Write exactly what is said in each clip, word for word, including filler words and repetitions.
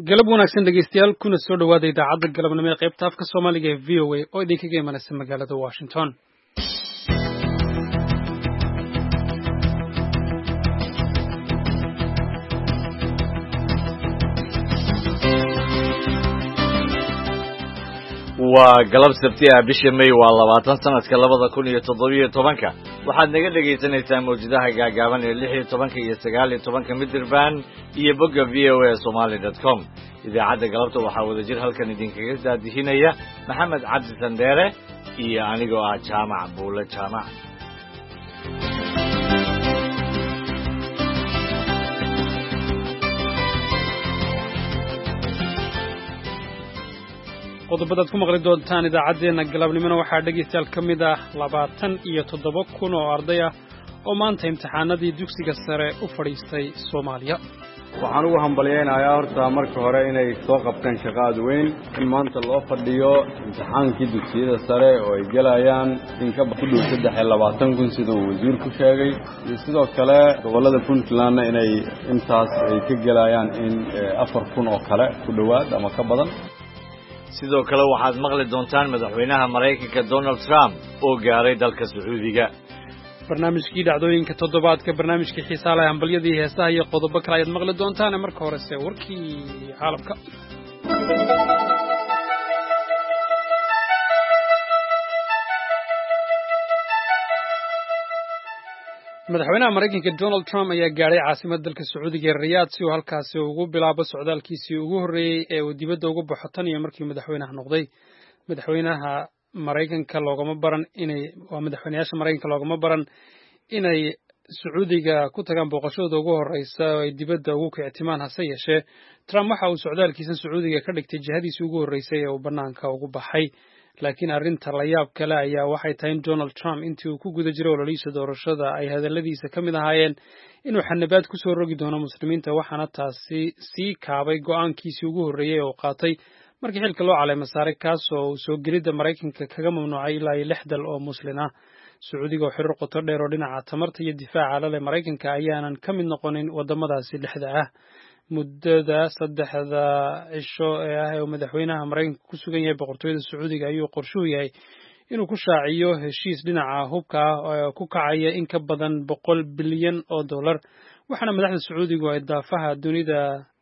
galab wanaagsan dhegeystayaal kuna soo dhawaada idaacadda galabnimo ee qaybta afka Soomaaliga ee V O A oo idinkaga imanaysa magaalada Washington. waa galab sabti ah bisha May waa labaatan sanadka labada kun iyo toddoba iyo tobanka waxaad naga dhageysanaysaa mawjadaha gaagaaban ee lix iyo tobanka iyo sagaal iyo tobanka midraband iyo bogga v o a somali dot com idaacadda galabta waxaa wada jir halkan idinkaga daadihinaya maxamed cabdi sandeere iyo anigoo ah jaamac buule jaamac qodobadaad ku maqli doontaan idaacadeena galabnimona waxaa dhegeystayaal ka mid ah labaatan iyo toddoba kun oo arday ah oo maanta imtixaanadii dugsiga sare u fadhiistay Soomaaliya. waxaan ugu hambaliyeynayaa horta marka hore inay soo qabteen shaqo aad weyn in maanta loo fadhiyo imtixaankii dugsiyada sare oo ay gelayaan in ka ku dhow saddex iyo labaatan kun sida uu wasiirku sheegay iyo sidoo kale gobolada Puntlandna inay intaas ay ka gelayaan in afar kun oo kale ku dhowaad ama ka badan. sidoo kale waxaad maqli doontaan madaxweynaha Mareykanka Donald Trump oo gaaray dalka Sacuudiga. barnaamijkii dhacdooyinka toddobaadka barnaamijkii xiisaha leh hambalyadii heesaha iyo qodobo kale ayaad maqli doontaan marka horese warkii caalamka. madaxweynaha Mareykanka Donald Trump ayaa gaaray caasimadda dalka Sacuudiga ee Riyadh si uu halkaasi ugu bilaabo socdaalkiisii ugu horreeyay ee uu dibadda uga baxo tan iyo markii madaxweynaha noqday. madaxweynaha Mareykanka loogama baran inay waa madaxweynayaasha Mareykanka loogama baran inay Sacuudiga ku tagaan booqashada ugu horeysa oo ay dibadda ugu kicitimaan hase yeeshee Trump waxa uu socdaalkiisa Sacuudiga ka dhigtay jihadiisii ugu horreysay ee uu banaanka ugu baxay. laakiin arrinta la yaab kale ayaa waxay tahay in Donald Trump intii uu ku guda jiray ololihiisa doorashada ay hadalladiisa ka mid ahaayeen inuu xanabaad ku soo rogi doono muslimiinta waxaana taasi sii kaabay go'aankiisii ugu horreeyay oo qaatay markii xilka loo caleemo saaray kaas oo uu soo gelidda Mareykanka kaga mamnuucay ilaa iyo lix dal oo muslin ah. Sacuudiga oo xiriir qoto dheer oo dhinaca tamarta iyo difaaca la leh Mareykanka ayaanan ka mid noqonin wadamadaasi lixda ah. muddada saddexda cisho ee ah ee madaxweynaha Mareykanka ku sugan yahay boqortooyada Sacuudiga ayuu qorshuhu yahay inuu ku shaaciyo heshiis dhinaca hubka ah oo ku kacaya in ka badan boqol bilyan oo dollar waxaana madaxda Sacuudigu ay daafaha dunida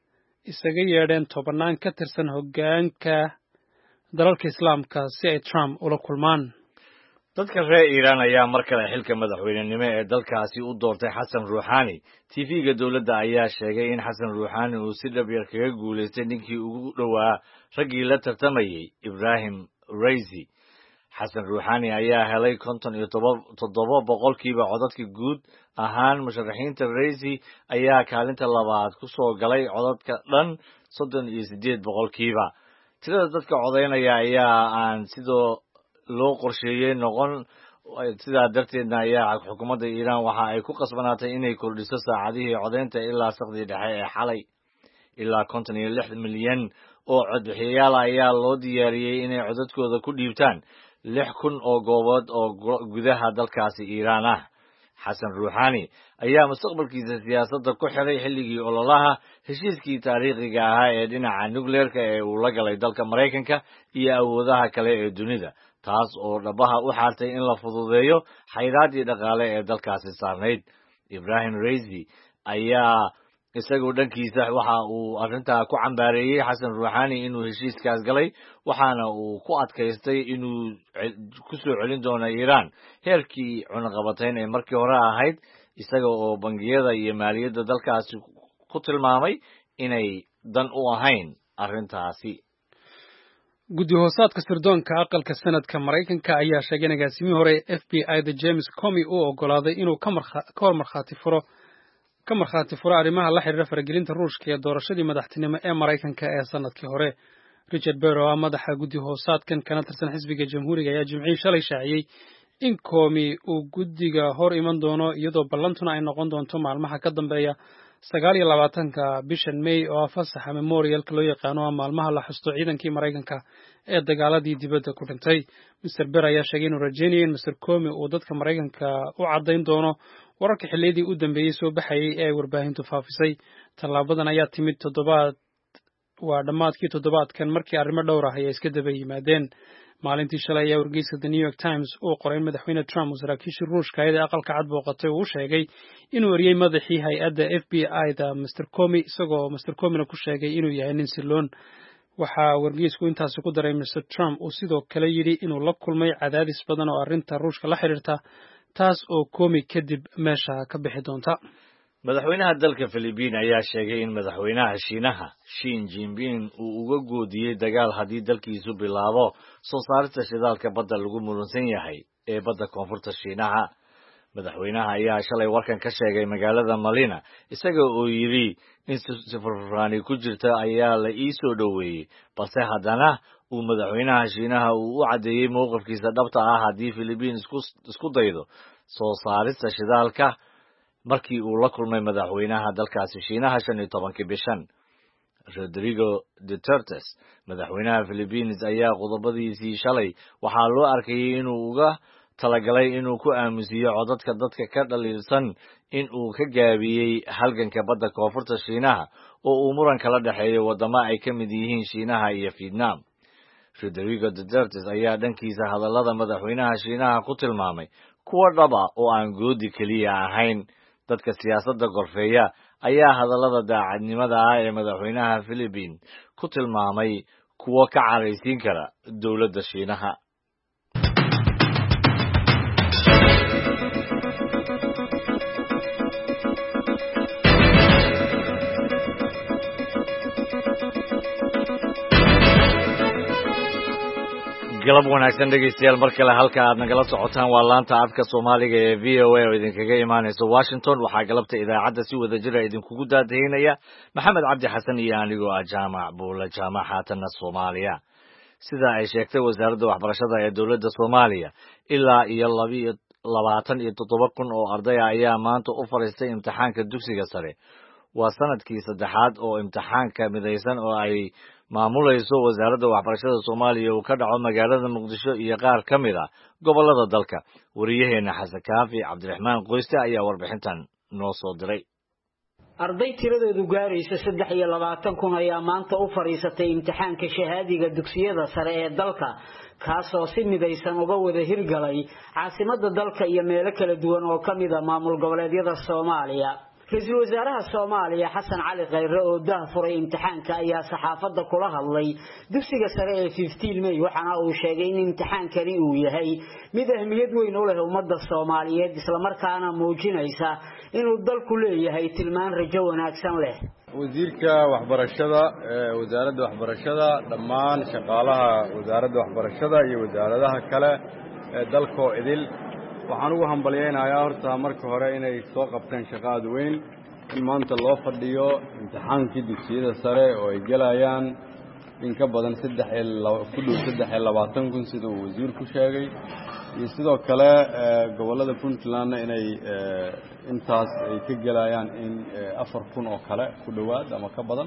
isaga yeedheen tobanaan ka tirsan hoggaanka dalalka Islaamka si ay Trump ula kulmaan. dadka reer Iiraan ayaa mar kale xilka madaxweynenimo ee dalkaasi u doortay Xasan Ruuxaani. T V-ga dawladda ayaa sheegay in Xasan Ruuxaani uu si dhab yar kaga guuleystay ninkii ugu dhowaa raggii la tartamayay Ibrahim Raisi. Xasan Ruuxaani ayaa helay konton iyo toddoba boqolkiiba codadka guud ahaan musharaxiinta. Raisi ayaa kaalinta labaad ku soo galay codadka dhan soddon iyo siddeed boqolkiiba. tirada dadka codeynaya ayaa aan sidoo loo qorsheeyay noqon sidaa darteedna ayaa xukuumadda Iiraan waxa ay ku qasbanaatay inay kordhiso saacadihii codeynta ilaa saqdi dhexe ee xalay. ilaa konton iyo lix milyan oo codbixiyayaal ayaa loo diyaariyey inay codadkooda ku dhiibtaan lix kun oo goobood oo gudaha dalkaasi Iiraan ah. Xasan Ruuxaani ayaa mustaqbalkiisa siyaasadda ku xiray xilligii ololaha heshiiskii taariikhiga ahaa ee dhinaca nuclearka ee uu la galay dalka Mareykanka iyo awoodaha kale ee dunida, taas oo dhabaha u xaartay in la fududeeyo xayiraadii dhaqaale ee dalkaasi saarnayd. Ibrahim Raisi ayaa isagoo dhankiisa waxa uu arrintaa ku cambaareeyey Xasan Ruuxaani inuu heshiiskaas galay waxaana uu ku adkaystay inuu ku soo celin doono Iiraan heerkii cunaqabatayn ee markii hore ahayd isaga oo bangiyada iyo maaliyadda dalkaasi ku tilmaamay inay dan u ahayn arrintaasi. guddi hoosaadka sirdoonka aqalka sanadka Mareykanka ayaa sheegay in agaasimihii hore F B I-da James Comey uu ogolaaday inuu ka hor markhaati furo ka markhaati furo arrimaha la xiriira faragelinta Ruushka ee doorashadii madaxtinimo ee Mareykanka ee sanadkii hore. Richard Burr oo ah madaxa guddi hoosaadkan kana tirsan xisbiga Jamhuuriga ayaa Jimcihii shalay shaaciyey in Comey uu guddiga hor iman doono iyadoo ballantuna ay noqon doonto maalmaha ka dambeeya sagaal iyo labaatanka bishan May oo fasaxa memorialka loo yaqaano ah maalmaha la xusto ciidankii Mareykanka ee dagaaladii dibadda ku dhintay. mister Burr ayaa sheegay inuu rajeynayo in mister Comey uu dadka Mareykanka u caddayn doono wararka xilliyeedii u dambeeyay soo baxayay ee warbaahintu faafisay. Tallaabadan ayaa timid toddobaad waa dhammaadkii toddobaadkan markii arrimo dhowr ah ay iska daba yimaadeen. maalintii shalay ayaa wargeyska The New York Times uu qoray in madaxweyne Trump uu saraakiishii Ruushka ayada aqalka cad booqatay uu sheegay inuu eriyey madaxii hay-adda F B I-da Mister Comey isagoo Mister Comeyna ku sheegay inuu yahay nin siloon. waxaa wargeysku intaasi ku daray Mister Trump uu sidoo kale yidhi inuu la kulmay cadaadis badan oo arrinta Ruushka la xiriirta taas oo Comey kadib meesha ka bixi doonta. madaxweynaha dalka Philippines ayaa sheegay in madaxweynaha Shiinaha Xi Jinping uu uga goodiyey dagaal haddii dalkiisu bilaabo soo saarista shidaalka badda lagu muransan yahay ee badda koonfurta Shiinaha. madaxweynaha ayaa shalay warkan ka sheegay magaalada Manila isaga oo yidhi in safaraani ku jirta ayaa la ii soo dhoweeyey balse haddana uu madaxweynaha Shiinaha uu u cadeeyey mowqifkiisa dhabta ah haddii Philippines isku daydo soo saarista shidaalka markii uu la kulmay madaxweynaha dalkaasi Shiinaha shan iyo tobankii bishan. Rodrigo Duterte madaxweynaha Philippines ayaa qodobadiisii shalay waxaa loo arkayay inuu uga talagalay inuu ku aamusiyo codadka dadka ka dhaliilsan in uu ka gaabiyey halganka badda koonfurta Shiinaha oo uu muran kala dhexeeyo wadamo ay ka mid yihiin Shiinaha iyo Vietnam. Rodrigo Duterte ayaa dhankiisa hadallada madaxweynaha Shiinaha ku tilmaamay kuwa dhaba oo aan goodi keliya ahayn. dadka siyaasadda gorfeeya ayaa hadallada daacadnimada ah ee madaxweynaha Philippines ku tilmaamay kuwa ka caraysiin kara dowladda Shiinaha. galab wanaagsan dhegeystayaal mar kale halka aad nagala socotaan waa laanta afka Soomaaliga ee V O A oo idinkaga imaanaysa Washington. waxaa galabta idaacadda si wada jir ah idinkugu daadaynaya Maxamed Cabdi Xasan iyo anigoo ah Jaamac Buula Jaamac haatana Soomaaliya. sida ay sheegtay wasaaradda waxbarashada ee dowladda Soomaaliya ilaa iyo labaatan iyo toddoba kun oo arday ayaa maanta u fariistay imtixaanka dugsiga sare. waa sanadkii saddexaad oo imtixaanka midaysan oo ay maamulayso wasaaradda waxbarashada Soomaaliya uu ka dhaco magaalada Muqdisho iyo qaar ka mid ah gobolada dalka. wariyaheena Xasan Kaafi Cabdiraxmaan Qoyste ayaa warbixintan noo soo diray. arday tiradoodu gaaraysa saddex iyo labaatan kun ayaa maanta u fariisatay imtixaanka shahaadiga dugsiyada sare ee dalka kaasoo si midaysan uga wada hirgalay caasimadda dalka iyo meelo kala duwan oo ka mid ah maamul goboleedyada Soomaaliya. Ra'iisul Wasaaraha Soomaaliya Xasan Cali Khayre oo daahfuray imtixaanka ayaa saxaafadda kula hadlay dugsiga sare ee fifteen May waxaana uu sheegay in imtixaankani uu yahay mid ahmiyad weyn u leh ummadda Soomaaliyeed isla markaana muujinaysa inuu dalku leeyahay tilmaan rajo wanaagsan leh. wasiirka waxbarashada ee wasaaradda waxbarashada dhammaan shaqaalaha wasaaradda waxbarashada iyo wasaaradaha kale ee dalka idil waxaan ugu hambalyeeynaayaa horta marka hore inay soo qabteen shaqo aad weyn in maanta loo fadhiyo imtixaankii dugsiyada sare oo ay gelayaan in ka badan saddex ku dhow saddex iyo labaatan kun sida uu wasiirku sheegay iyo sidoo kale gobolada Puntland inay intaas ay ka gelayaan in afar kun oo kale ku dhawaad ama ka badan.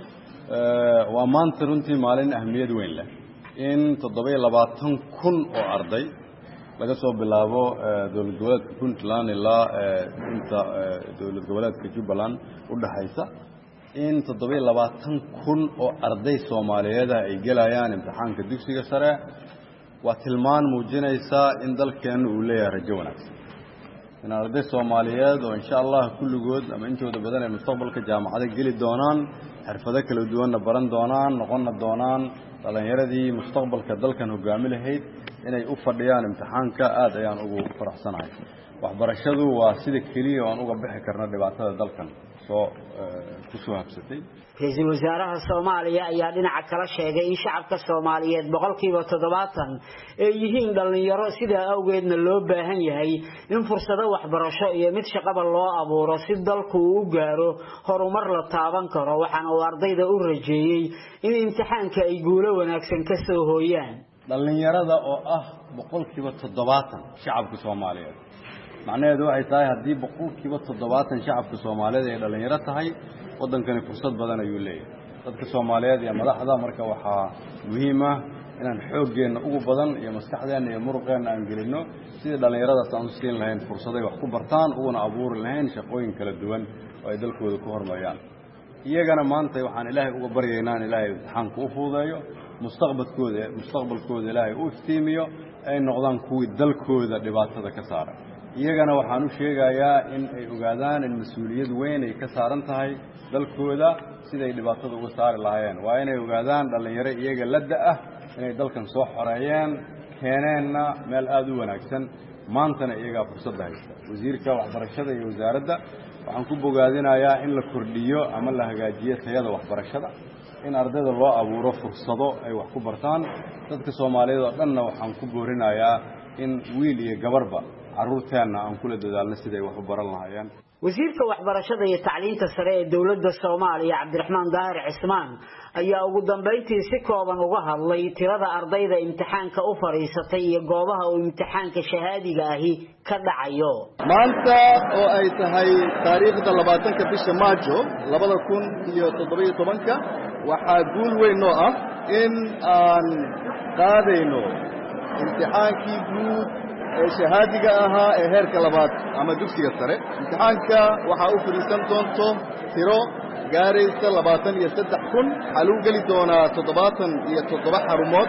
waa maanta runtii maalin ahmiyad weyn leh in toddoba iyo labaatan kun oo arday laga soo bilaabo dowlad goboleedka Puntland ilaa inta dowlad goboleedka Jubbaland u dhaxaysa in toddoba iyo labaatan kun oo arday Soomaaliyeed ay gelayaan imtixaanka dugsiga sare. waa tilmaan muujinaysa in dalkeenu uu leeyahay rajo wanaagsan in arday Soomaaliyeed oo insha Allah kulligood ama intooda badan ay mustaqbalka jaamacada geli doonaan xirfado kala duwan baran doonaan noqon doonaan dhalinyaradii mustaqbalka dalkan hogaami lahayd inay u fadhiyaan imtixaanka aad ayaan ugu faraxsanahay. waxbarashadu waa sida kaliya oo aan uga bixi karno dhibaatada dalkan soo ku soo habsatay. Ra'iisul Wasaaraha Soomaaliya ayaa dhinaca kala sheegay in shacabka Soomaaliyeed boqolkiiba toddobaatan ay yihiin dhalinyaro sida awgeedna loo baahan yahay in fursado waxbarasho iyo mid shaqaba loo abuuro si dalku u gaaro horumar la taaban karo. waxaana uu ardayda u rajeeyay in imtixaanka ay guulo wanaagsan ka soo hooyaan. dhalinyarada oo ah boqolkiiba toddobaatan shacabka Soomaaliyeed macnaheedu waxay tahay haddii boqolkiiba toddobaatan shacabka Soomaaliyeed ay dhalinyaro tahay wadankani fursad badan ayuu leeyahay. dadka Soomaaliyeed iyo madaxda marka waxaa muhiim ah inaan xooggeena ugu badan iyo maskaxdeena iyo muruqeena aan gelino sidii dhalinyaradaas aan u siin lahayn fursad ay wax ku bartaan uguna abuuri lahayn shaqooyin kala duwan oo ay dalkooda ku horumariyaan. iyagana maanta waxaan ilaahay uga baryaynaa in ilaahay imtixaanka u fududeeyo mustaqbalkooda mustaqbalkooda ilaahay u iftiimiyo ay noqdaan kuwii dalkooda dhibaatada ka saaran iyagana waxaan u sheegayaa in ay ogaadaan in mas-uuliyad weyn ay ka saaran tahay dalkooda siday dhibaatada uga saari lahaayeen waa inay ogaadaan dhallinyaro iyaga la da-ah inay dalkan soo xoreeyeen keeneenna meel aada u wanaagsan maantana iyagaa fursadda haysta wasiirka waxbarashada iyo wasaaradda waxaan ku bogaadinayaa in la kordhiyo ama la hagaajiyo tayada waxbarashada in ardayda loo abuuro fursado ay wax ku bartaan dadka soomaaliyeed oo dhanna waxaan ku boorinayaa in wiil iyo gabarba carruurteenna aan kula dadaalno siday wax u baran lahaayeen wasiirka waxbarashada iyo tacliinta sare ee dawladda Soomaaliya Cabdiraxmaan Daahir Cismaan ayaa ugu dambeyntii si kooban uga hadlay tirada ardayda imtixaanka u fariisatay iyo goobaha uu imtixaanka shahaadiga ahi ka dhacayo maanta oo ay tahay taariikhda labaatanka bisha Maajo labada kun iyo toddoba iyo tobanka waxaa guul weyn oo ah in aan qaadayno imtixaankii guud ee shahaadiga ahaa ee heerka labaad ama dugsiga sare imtixaanka waxaa u fariisan doonto tiro gaaraysa labaatan iyo saddex kun waxaa lagu geli doonaa toddobaatan iyo toddoba xarumood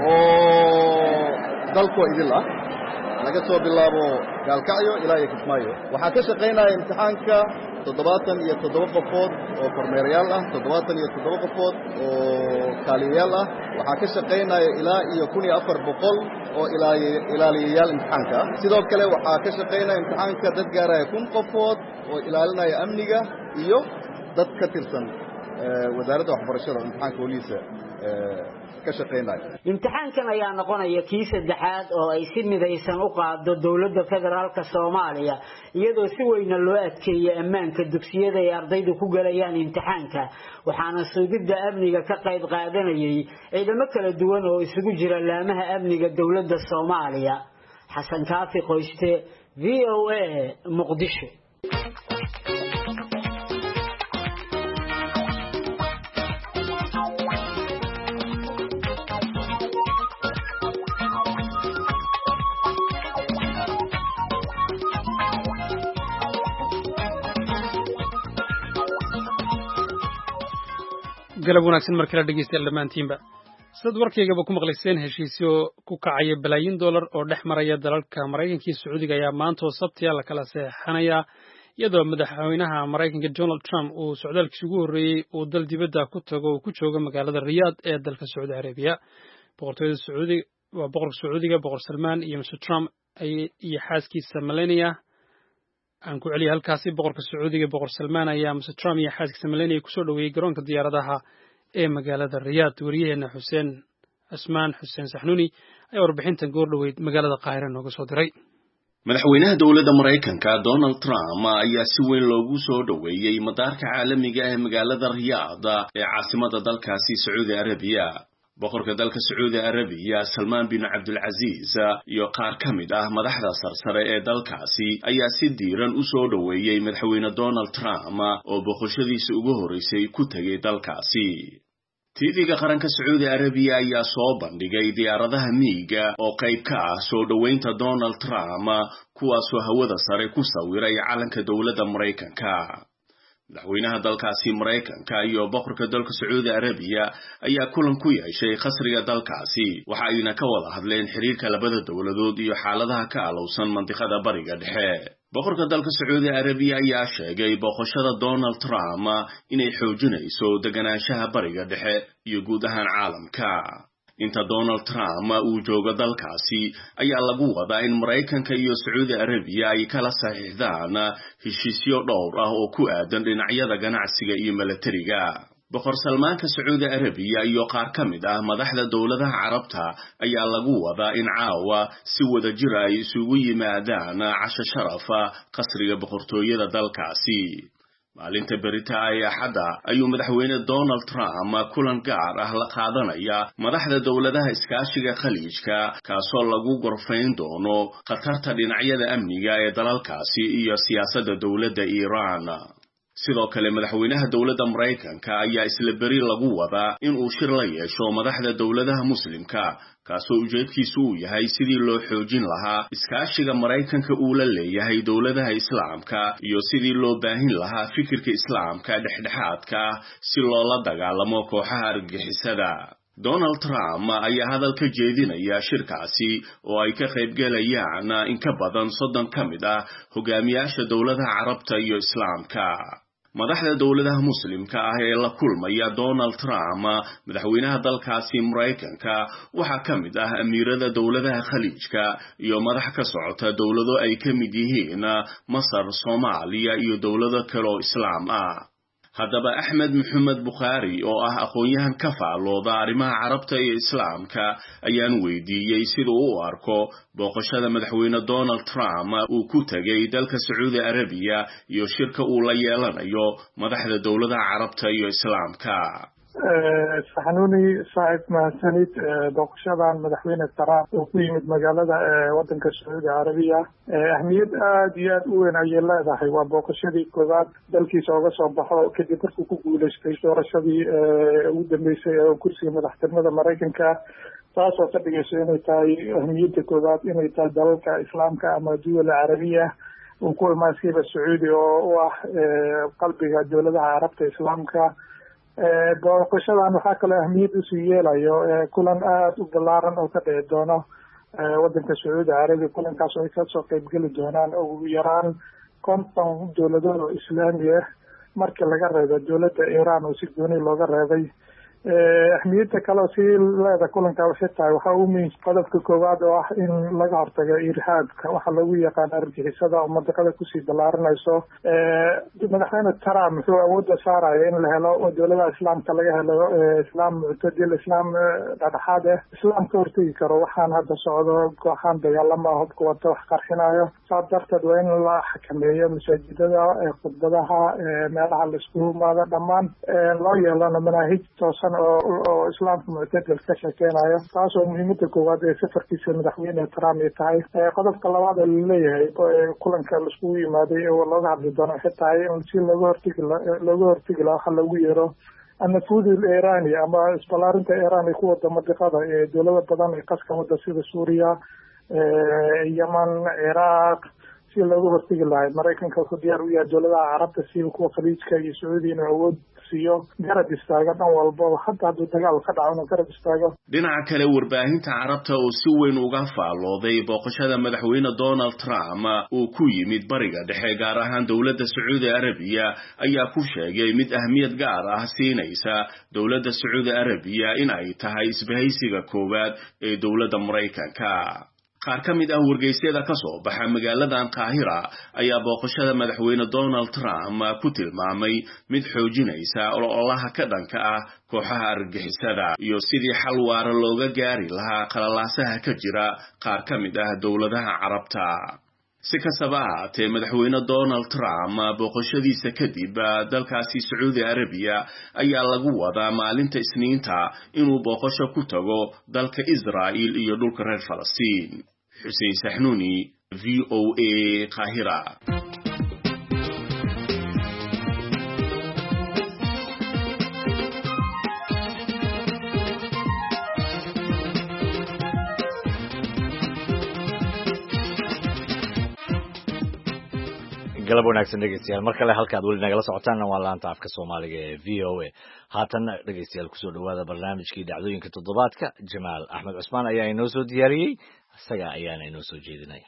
oo dalkoo idil ah laga soo bilaabo gaalkacyo ilaa iyo kismaayo waxaa ka shaqaynaya imtixaanka toddobaatan iyo toddoba qofood oo kormeerayaal ah toddobaatan iyo toddoba qofood oo kaaliyayaal ah waxaa ka shaqaynaya ilaa iyo kun iyo afar boqol oo ilaaliyayaal imtixaanka ah sidoo kale waxaa ka shaqaynaya imtixaanka dad gaaraya kun qofood oo ilaalinaya amniga iyo dad ka tirsan wasaaradda waxbarashada imtixaanka holiisa ka shaqaynaya imtixaankan ayaa noqonaya kii saddexaad oo ay si midaysan u qaado dawladda federaalka Soomaaliya iyadoo si weyn loo adkeeyay ammaanka dugsiyada ay ardaydu ku galayaan imtixaanka waxaana sugidda amniga ka qayb qaadanayay ciidamo kala duwan oo isugu jira laamaha amniga dawladda Soomaaliya Xasan Kaafi Qoyste V O A Muqdisho galab wanaagsan markii la dhageystayaal dhammaantiinba sad warkaygaba ku maqlayseen heshiisyo ku kacaya balaayiin dollar oo dhex maraya dalalka Mareykanka iyo Sacuudiga ayaa maanta oo Sabtida la kala saxanaya iyadoo madaxweynaha Mareykanka Donald Trump uu socdaalkiisa ugu horeeyay uu dal dibadda ku tago oo ku jooga magaalada Riyadh ee dalka Saudi Arabia boqortooyada Sacuudiga waa boqorka Sacuudiga boqor Salman iyo Mister Trump ay iyo xaaskiisa Melania aan ku celiyo halkaasi boqorka Sacuudiga boqor Salman ayaa Mister Trump iyo xaaskiisa Melania ku soo dhaweeyay garoonka diyaaradaha ee magaalada Riyadh wariyaheena Xuseen Asmaan Xuseen Saxnuuni ayaa warbixintan goor dhaweyd magaalada Qaahire nooga soo diray madaxweynaha dawladda Mareykanka Donald Trump ayaa si weyn loogu soo dhaweeyay madaarka caalamiga ah ee magaalada Riyadh ee caasimadda dalkaasi Saudi Arabia boqorka dalka Saudi Arabia Salman bin Abdul Aziz iyo qaar ka mid ah madaxda sarsare ee dalkaasi ayaa si diiran u soo dhaweeyay madaxweyne Donald Trump oo boqoshadiisa ugu horeysay ku tagay dalkaasi T V-ga qaranka Saudi Arabia ayaa soo bandhigay diyaaradaha miiga oo qayb ka ah soo dhaweynta Donald Trump kuwaasoo hawada sare ku sawiray calanka dawladda Mareykanka madaxweynaha dalkaasi Mareykanka iyo boqorka dalka Saudi Arabia ayaa kulan ku yeeshay qasriga dalkaasi waxa ayna ka wada hadleen xiriirka labada dawladood iyo xaaladaha ka alowsan mantiqada bariga dhexe boqorka dalka Saudi Arabia ayaa sheegay boqoshada Donald Trump inay xoojinayso deganaanshaha bariga dhexe iyo guud ahaan caalamka inta Donald Trump uu joogo dalkaasi ayaa lagu wadaa in Mareykanka iyo Saudi Arabia ay kala saxiixdaan heshiisyo dhowr ah oo ku aadan dhinacyada ganacsiga iyo militariga boqor Salmaanka Saudi Arabia iyo qaar ka mid ah madaxda dawladaha Carabta ayaa lagu wadaa in caawa si wada jir ay isugu yimaadaan casho sharafa qasriga boqortooyada dalkaasi maalinta berita ay axada ayuu madaxweyne Donald Trump kulan gaar ah la qaadanaya madaxda dawladaha iskaashiga khaliijka kaasoo lagu gorfayn doono khatarta dhinacyada amniga ee dalalkaasi iyo siyaasadda dawladda Iran sidoo kale madaxweynaha dowladda Mareykanka ayaa isla beri lagu wadaa in uu shir la yeesho madaxda dowladaha muslimka kaasoo ujeedkiisu uu yahay sidii loo xoojin lahaa iskaashiga Mareykanka uu la leeyahay dowladaha islaamka iyo sidii loo baahin lahaa fikirka islaamka dhexdhexaadka si loola dagaalamo kooxaha argagixisada. Donald Trump ayaa hadal ka jeedinaya shirkaasi oo ay ka qaybgalayaan in ka badan soddon ka mid ah hogaamiyaasha dowladaha Carabta iyo Islaamka. madaxda dowladaha muslimka ah ee la kulmaya Donald Trump madaxweynaha dalkaasi Mareykanka waxa ka mid ah amiirada dowladaha Khaliijka iyo madax ka socota dowlado ay ka mid yihiin Masar, Soomaaliya iyo dowlado kale oo Islaam ah. haddaba Axmed Maxamed Bukhari oo ah aqoonyahan ka faalooda arrimaha Carabta iyo Islaamka ayaan weydiiyay sida uu u arko booqashada madaxweyne Donald Trump uu ku tagay dalka Saudi Arabia iyo shirka uu la yeelanayo madaxda dowladaha Carabta iyo Islaamka. saxanuuni saaxiib mahadsanid booqashadan madaxweyne Trump oo ku yimid magaalada wadanka Saudi Arabia ahmiyad aad iyo aad u weyn ayay leedahay. waa booqashadii koowaad dalkiisa uga soo baxo kadib markuu ku guuleystay doorashadii ugu dambeysay ee kursiga madaxtinimada Mareykanka, taasoo ka dhigaysa inay tahay ahmiyadda koowaad inay tahay dalalka islaamka ama duwala carabiya uu ku imaansiiba Saudi oo u ah qalbiga dowladaha Carabta Islaamka. booqashadan waxaa kaloo ahmiyad usii yeelayo kulan aad u ballaaran oo ka dhici doono wadanka Saudi Arabia. kulankaas oo ay kasoo qaybgeli doonaan ugu yaraan konton dowladood oo islaami ah markii laga reebo dowladda Iran oo si gooni looga reebay. ahmiyadda kale si leeda kulanka waxay tahay waxa uu muhiim qodobka koowaad oo ah in laga hortago irhaabka waxa lagu yaqaan argagixisada oo madaqada kusii ballaaranayso. madaxweyne Trump wuxuu awoodda saaraya in la helo dowladaha islaamka laga helo islaam muctadil, islaam dhexdhexaad ah, islaam ka hortagi karo waxaan hadda socdo kooxaan dagaalama hubka wata wax qarxinayo. saas darteed waa in la xakameeyo masaajidada, khudbadaha, meelaha la isku yimaado dhammaan loo yeelano manaahij toosan oo islaamka muctadil ka sheekeynayo. taas oo muhiimada koowaad ee safarkiisa madaxweyne Trump ay tahay. qodobka labaad ee laleeyahay kulanka la iskugu yimaaday oo looga hadli doono waxay tahay in si looga hortagi looga hortagi lahaa waxa lagu yeero النفوذ الإيراني أما إسبلارنت إيراني قوة منطقة دولة بدن قسم مدرسة سوريا يمن العراق si lagu hortagi lahay Mareykanka ku diyaar u yahay dowladaha Carabta si kuwa Khaliijka iyo Sacuudiga awood siiyo garab istaaga dhan walba hatta hadduu dagaal ka dhaco garab istaago. dhinaca kale warbaahinta Carabta oo si weyn uga faalooday booqashada madaxweyne Donald Trump uu ku yimid bariga dhexe gaar ahaan dowladda Saudi Arabia ayaa ku sheegay mid ahmiyad gaar ah siinaysa dowladda Saudi Arabia in ay tahay isbahaysiga koowaad ee dowladda Mareykanka. qaar ka mid ah wargeysyada ka soo baxa magaaladan Qaahira ayaa booqashada madaxweyne Donald Trump ku tilmaamay mid xoojinaysa ololaha ka dhanka ah kooxaha argagixisada iyo sidii xal waara looga gaari lahaa qalalaasaha ka jira qaar ka mid ah dowladaha Carabta. si kastaba ha ahaatee madaxweyne Donald Trump booqashadiisa kadib dalkaasi Saudi Arabia ayaa lagu wadaa maalinta Isniinta inuu booqasho ku tago dalka Israel iyo dhulka reer Falastiin. Xuseen Saxnuuni, V O A, Qaahira. galab wanaagsan dhegeystayaal mar kale halkaad weli nagala socotaanna waa laanta afka Soomaaliga ee V O A. haatan dhegeystayaal kusoo dhawaada barnaamijkii dhacdooyinka toddobaadka. Jamaal Axmed Cusmaan ayaa inoo soo diyaariyey, isaga ayaana inoo soo jeedinaya.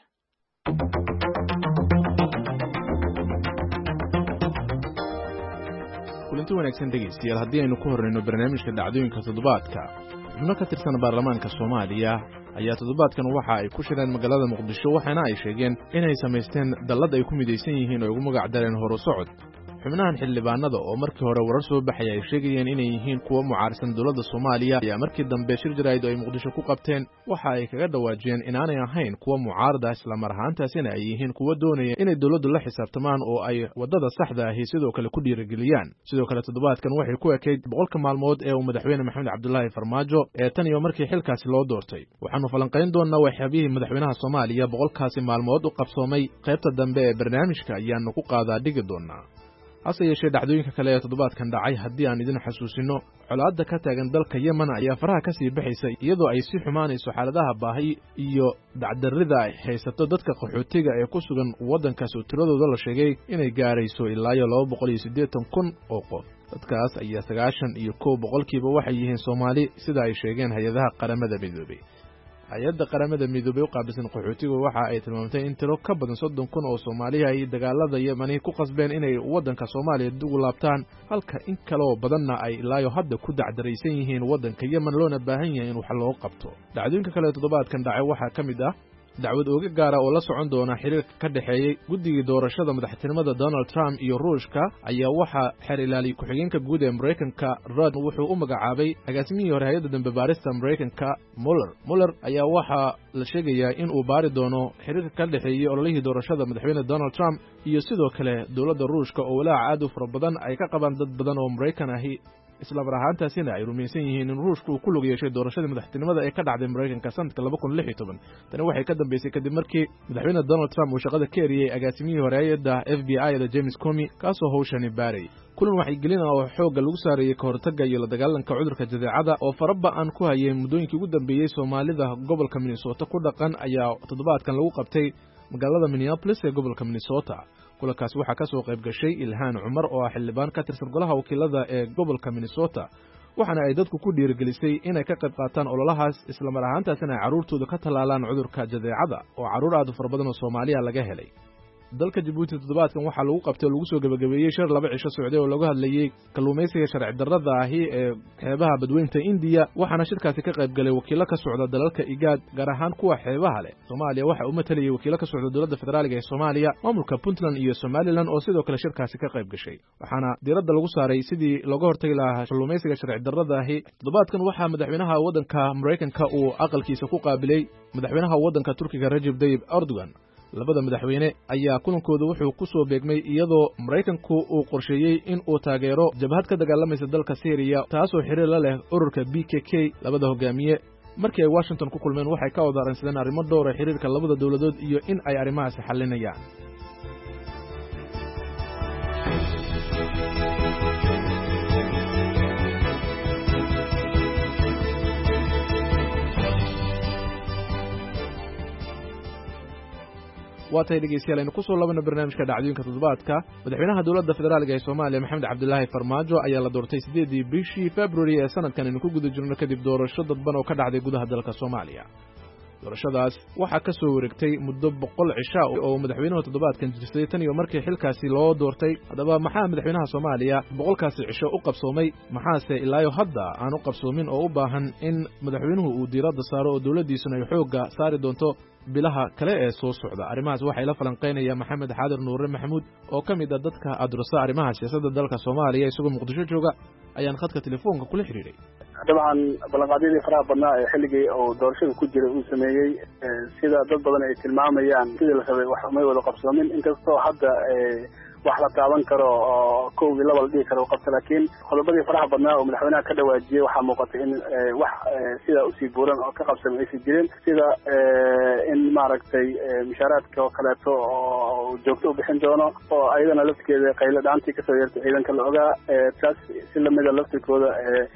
kulanti wanaagsan dhegeystayaal, haddii aynu ku horreyno barnaamijka dhacdooyinka toddobaadka, xubno ka tirsan baarlamaanka Soomaaliya ayaa toddobaadkan waxa ay ku shireen magaalada Muqdisho waxaana ay sheegeen inay samaysteen dallad ay ku midaysan yihiin oo ugu magac dareen horo socod. xubnahan xildhibaanada oo markii hore warar soo baxay ay sheegayeen inay yihiin kuwa mucaarsan dowladda Soomaaliya ayaa markii dambe shir jaraa'id ay Muqdisho ku qabteen waxa ay kaga dhawaajiyeen inaanay ahayn kuwa mucaarada isla mar ahaantaasina ay yihiin kuwa doonaya inay dowladdu la xisaabtamaan oo ay wadada saxda ahi sidoo kale ku dhiirigeliyaan. sidoo kale toddobaadkan waxay ku ekeyd boqolka maalmood ee uu madaxweyne Maxamed Cabdullaahi Farmaajo ee tan iyo markii xilkaasi loo doortay. waxaanu falanqayn doonaa waxyaabihii madaxweynaha Soomaaliya boqolkaasi maalmood u qabsoomay. qaybta dambe ee barnaamijka ayaanu ku qaadaa dhigi doonaa. hase yeeshee dhacdooyinka kale ee toddobaadkan dhacay haddii aan idin xasuusino colaadda ka taagan dalka yemen ayaa faraha ka sii baxaysa iyadoo ay sii xumaanayso xaaladaha baahi iyo dacdarrida ay haysato dadka qaxootiga ee ku sugan waddankaas oo tiradooda la sheegay inay gaarayso ilaa iyo laba boqol iyo siddeetan kun oo qof dadkaas ayaa sagaashan iyo kow boqolkiiba waxay yihiin Soomaali sida ay sheegeen hay-adaha qaramada midoobay hay-adda qaramada midoobay u qaabilsan qaxootiga waxa ay tilmaamtay in tiro ka badan soddon kun oo Soomaaliya ay dagaalada Yemen ku qasbeen inay waddanka Soomaaliya dib u laabtaan halka in kale oo badanna ay ilaa hadda ku dacdaraysan yihiin waddanka Yemen loona baahan yahay in wax loo qabto dhacdooyinka kale toddobaadkan dhacay waxaa ka mid ah dacwad ooga gaara oo la socon doona xiriirka ka dhaxeeyay guddiga doorashada madaxtinimada Donald Trump iyo Ruushka ayaa waxa xer ilaaliye ku-xigeenka guud ee Mareykanka Rod wuxuu u magacaabay agaasimihii hore hay'adda dambe baarista Mareykanka Mueller Mueller ayaa waxa la sheegayaa in uu baari doono xiriirka ka dhaxeeyay ololihii doorashada madaxweyne Donald Trump iyo sidoo kale dowladda Ruushka oo walaac aad u fara badan ay ka qabaan dad badan oo Mareykan ahi isla marhaantaasina ay rumaysan yihiin in Ruushku uu ku lug yeeshay doorashada madaxtinimada ee ka dhacday Mareykanka sanadka laba kun lix iyo toban tani waxay ka dambeysay kadib markii madaxweyne Donald Trump uu shaqada ka eriyay agaasimihii hore hay'adda F B I-da James Comey kaasoo hawshani baaray kulan waxay gelina oo xoogga lagu saareeyay ka hortagga iyo la dagaalanka cudurka jadeecada oo faraba aan ku hayeen muddooyinkii ugu dambeeyay Soomaalida gobolka Minnesota ku dhaqan ayaa toddobaadkan lagu qabtay magaalada Minneapolis ee gobolka Minnesota kulankaas waxaa ka soo qayb gashay Ilhaan Cumar oo ah xildhibaan ka tirsan golaha wakiilada ee gobolka Minnesota waxaana ay dadku ku dhiirigelisay inay ka qayb qaataan ololahaas isla mar ahaantaasina ay carruurtooda ka talaalaan cudurka jadeecada oo carruur aad u fara badan oo Soomaaliya laga helay dalka Djibouti toddobaadkan waxaa lagu qabtay lagu soo gabagabeeyay shir laba cisho socday oo lagu hadlayay kalluumaysiga sharci darrada ahi ee xeebaha badweynta India waxaana shirkaasi ka qayb galay wakiilo ka socda dalalka IGAD gaar ahaan kuwa xeebaha leh Soomaaliya waxa uu matalayay wakiilo ka socda dowladda federaaliga ee Soomaaliya maamulka Puntland iyo Somaliland oo sidoo kale shirkaasi ka qayb gashay waxaana diiradda lagu saaray sidii looga hortagi lahaa kalluumaysiga sharci darrada ahi toddobaadkan waxaa madaxweynaha waddanka Mareykanka uu aqalkiisa ku qaabilay madaxweynaha waddanka Turkiga Recep Tayyip Erdogan labada madaxweyne ayaa kulankooda wuxuu ku soo beegmay iyadoo Mareykanku uu qorsheeyay in uu taageero jabhad ka dagaalamaysa dalka Syria taasoo xiriir la leh ururka B K K labada hogaamiye markii ay Washington ku kulmeen waxay ka wada arrinsadeen arrimo dhowr ah xiriirka labada dawladood iyo in ay arrimahaas xallinayaan waatay dhegeystayaal aynu ku soo laabana barnaamijka dhacdooyinka toddobaadka madaxweynaha dowladda federaaliga ee Soomaaliya Maxamed Cabdullaahi Farmaajo ayaa la doortay sideedii bishii February ee sanadkan aynu ku guda jirno kadib doorasho dadban oo ka dhacday gudaha dalka Soomaaliya doorashadaas waxaa ka soo wareegtay muddo boqol cisho oo madaxweynuhu toddobaadkan jirtay tan iyo markii xilkaasi loo doortay haddaba maxaa madaxweynaha Soomaaliya boqolkaasi cisho u qabsoomay maxaase ilaa hadda aan u qabsoomin oo u baahan in madaxweynuhu uu diiradda saaro oo dawladdiisuna ay xoogga saari doonto bilaha kale ee soo socda arrimahaas waxay la falanqeynaya Maxamed Xaadir Nuure Maxamuud oo ka mid ah dadka adrasa arrimaha siyaasadda dalka Soomaaliya isagoo Muqdisho jooga ayaan khadka telefoonka kula xiriiray dabcan ballanqaadyadii faraha badnaa ee xilligii oo doorashada ku jiray uu sameeyey sida dad badan ay tilmaamayaan sidii la rabay wax umay wada qabsoomin inkastoo hadda wax la taaban karo oo kowgii laba la dhihi karo qabta laakiin qodobadii faraha badnaa oo madaxweynaha ka dhawaajiyey waxaa muuqatay in wax sidaa usii buuran oo ka qabsamay aysan jirin sida in maaragtay mushaaraadka oo kaleeto oo joogto u bixin doono oo ayadana laftirkeeda qaylo dhaantii kasoo yeertay ciidanka la ogaa taas si lamida laftirkooda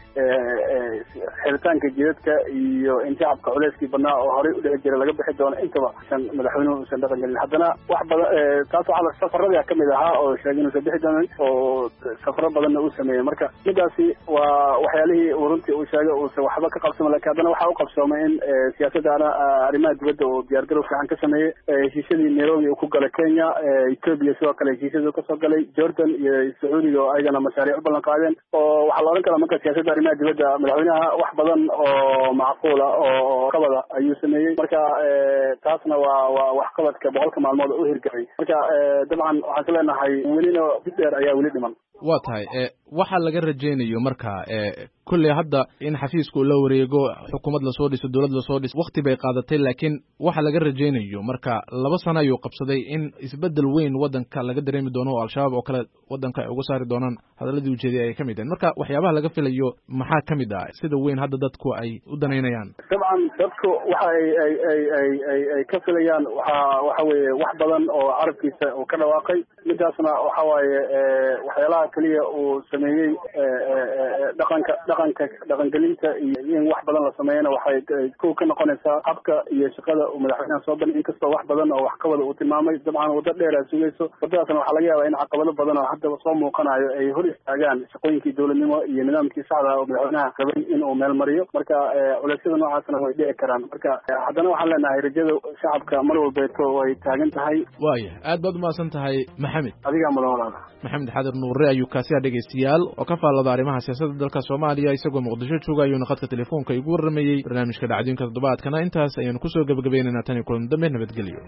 xiritaanka jidadka iyo in shacabka culeyskii badnaa oo horey u dhici jiray laga bixi doono intaba san madaxweynuhu uusan dhaqan gelin haddana wax badan taas waxaa safaradii ka mid ahaa oo sheegay inuusan bixi doonin oo safaro badanna uu sameeyey marka midaasi waa waxyaalihii uu runtii uu sheegay uusan waxba ka qabsama laakiin haddana waxaa u qabsoomay in siyaasaddaana arrimaha dibadda uu diyaargarow fiican ka sameeyey heshiisyadii Nairobi uu ku galay Kenya Ethiopia sidoo kale heshiisyadii kasoo galay Jordan iyo Sacuudiga oo ayagana mashaariic u ballan qaadeen oo waxaa la oran karaa marka siyaasadda arrimaha dibadda madaxweynaha wax badan oo macquul ah oo qabada ayuu sameeyey marka taasna waa waa wax qabadka boqolka maalmood u hirgalay marka dabcan waxaan ka leenahay welina dib dheer ayaa weli dhiman waa tahay waxaa laga rajaynayo marka kulley hadda in xafiisku la wareego xukuumad lasoo dhiso dowlad lasoo dhiso wakti bay qaadatay laakiin waxa laga rajaynayo marka laba sano ayuu qabsaday in isbedel weyn wadanka laga dareemi doono oo al-shabaab oo kale wadanka ay uga saari doonaan hadaladii ujeeday ay ka mid yihiin marka waxyaabaha laga filayo maxaa ka mid ah sida weyn hadda dadku ay u danaynayaan dabcan dadku waxa ay ay ay ay ay ay ka filayaan waxa waxa weeye wax badan oo carabkiisa uu ka dhawaaqay midaasna waxa waaye waxyaalaha kaliya uu sameeyey dhaqanka dhaqanka dhaqangelinta iyo in wax badan la sameeyana waxay ku ka noqonaysaa habka iyo shaqada uu madaxweynaha soo bandhigay inkastoo wax badan oo wax ka wada uu tilmaamay dabcan waddo dheer ay sugayso waddadaasna waxaa laga yaabaa in caqabado badan oo haddaba soo muuqanayo ay hor istaagaan shaqooyinkii dowladnimo iyo nidaamkii saxda oo madaxweynaha rabay in uu meel mariyo marka culeysyada noocaasna way dhici karaan marka haddana waxaan leenahay rajada shacabka mar walbeeto way taagan tahay waaya aad baad umahadsan tahay maxamed adigaa mudan walaala maxamed xadir nuure ayuu kaasiya dhegaystayaal oo ka faallada arrimaha siyaasadda dalka soomaaliya isagoo muqdisho jooga ayuuna khadka telefoonka igu warramayey barnaamijka dhacdooyinka toddobaadkana intaas ayaanu kusoo gebagabaynaynaa tan iyo kulan dambe nabadgelyo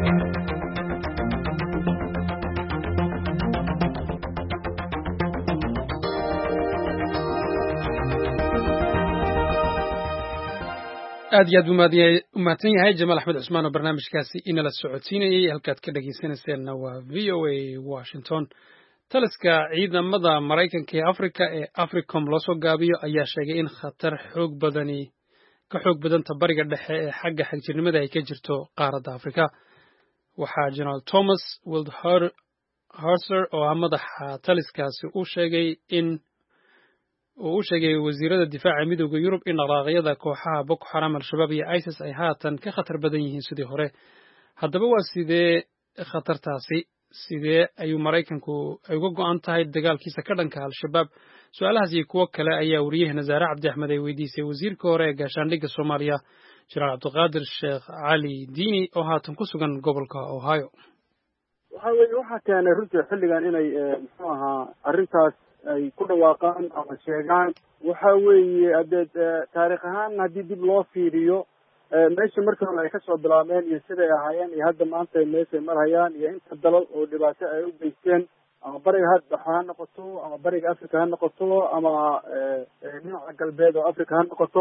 aad iyo aad buu umahadsan yahay jamaal axmed cusmaan oo barnaamijkaasi inala socodsiinayey halkaad ka dhegaysanayseena waa v o a washington taliska ciidamada maraykanka ee africa ee africom loo soo gaabiyo ayaa sheegay in khatar xoog badani ka xoog badanta bariga dhexe ee xagga xagjirnimada ay ka jirto qaaradda africa waxaa generaal thomas wildhorser oo ah madaxa taliskaasi u sheegay in uu u sheegay wasiirada difaaca midowda yurub in dhaqaaqyada kooxaha boko xaram al-shabaab iyo isis ay haatan ka khatar badan yihiin sidii hore haddaba waa sidee khatartaasi sidee ayuu maraykanku ay uga go-an tahay dagaalkiisa ka dhanka al-shabaab su-aalahaas iyo kuwo kale ayaa wariyahena zaare cabdi axmed ay weydiisay wasiirka hore ee gaashaandhigga soomaaliya jenaraal cabdiqaadir sheekh cali diini oo haatan ku sugan gobolka ohio waxa weye waxaa keenay runtii xilligan inay muxuu ahaa arrintaas ay ku dhawaaqaan ama sheegaan waxa weeye haddee taarikh ahaan haddii dib loo fiiriyo meesha markii hore ay kasoo bilaabeen iyo siday ahaayeen iyo hadda maanta meeshay marhayaan iyo inta dalal oo dhibaato ay u geysteen ama bariga hadbax ha noqoto ama bariga africa ha noqoto ama dhinaca galbeed oo africa ha noqoto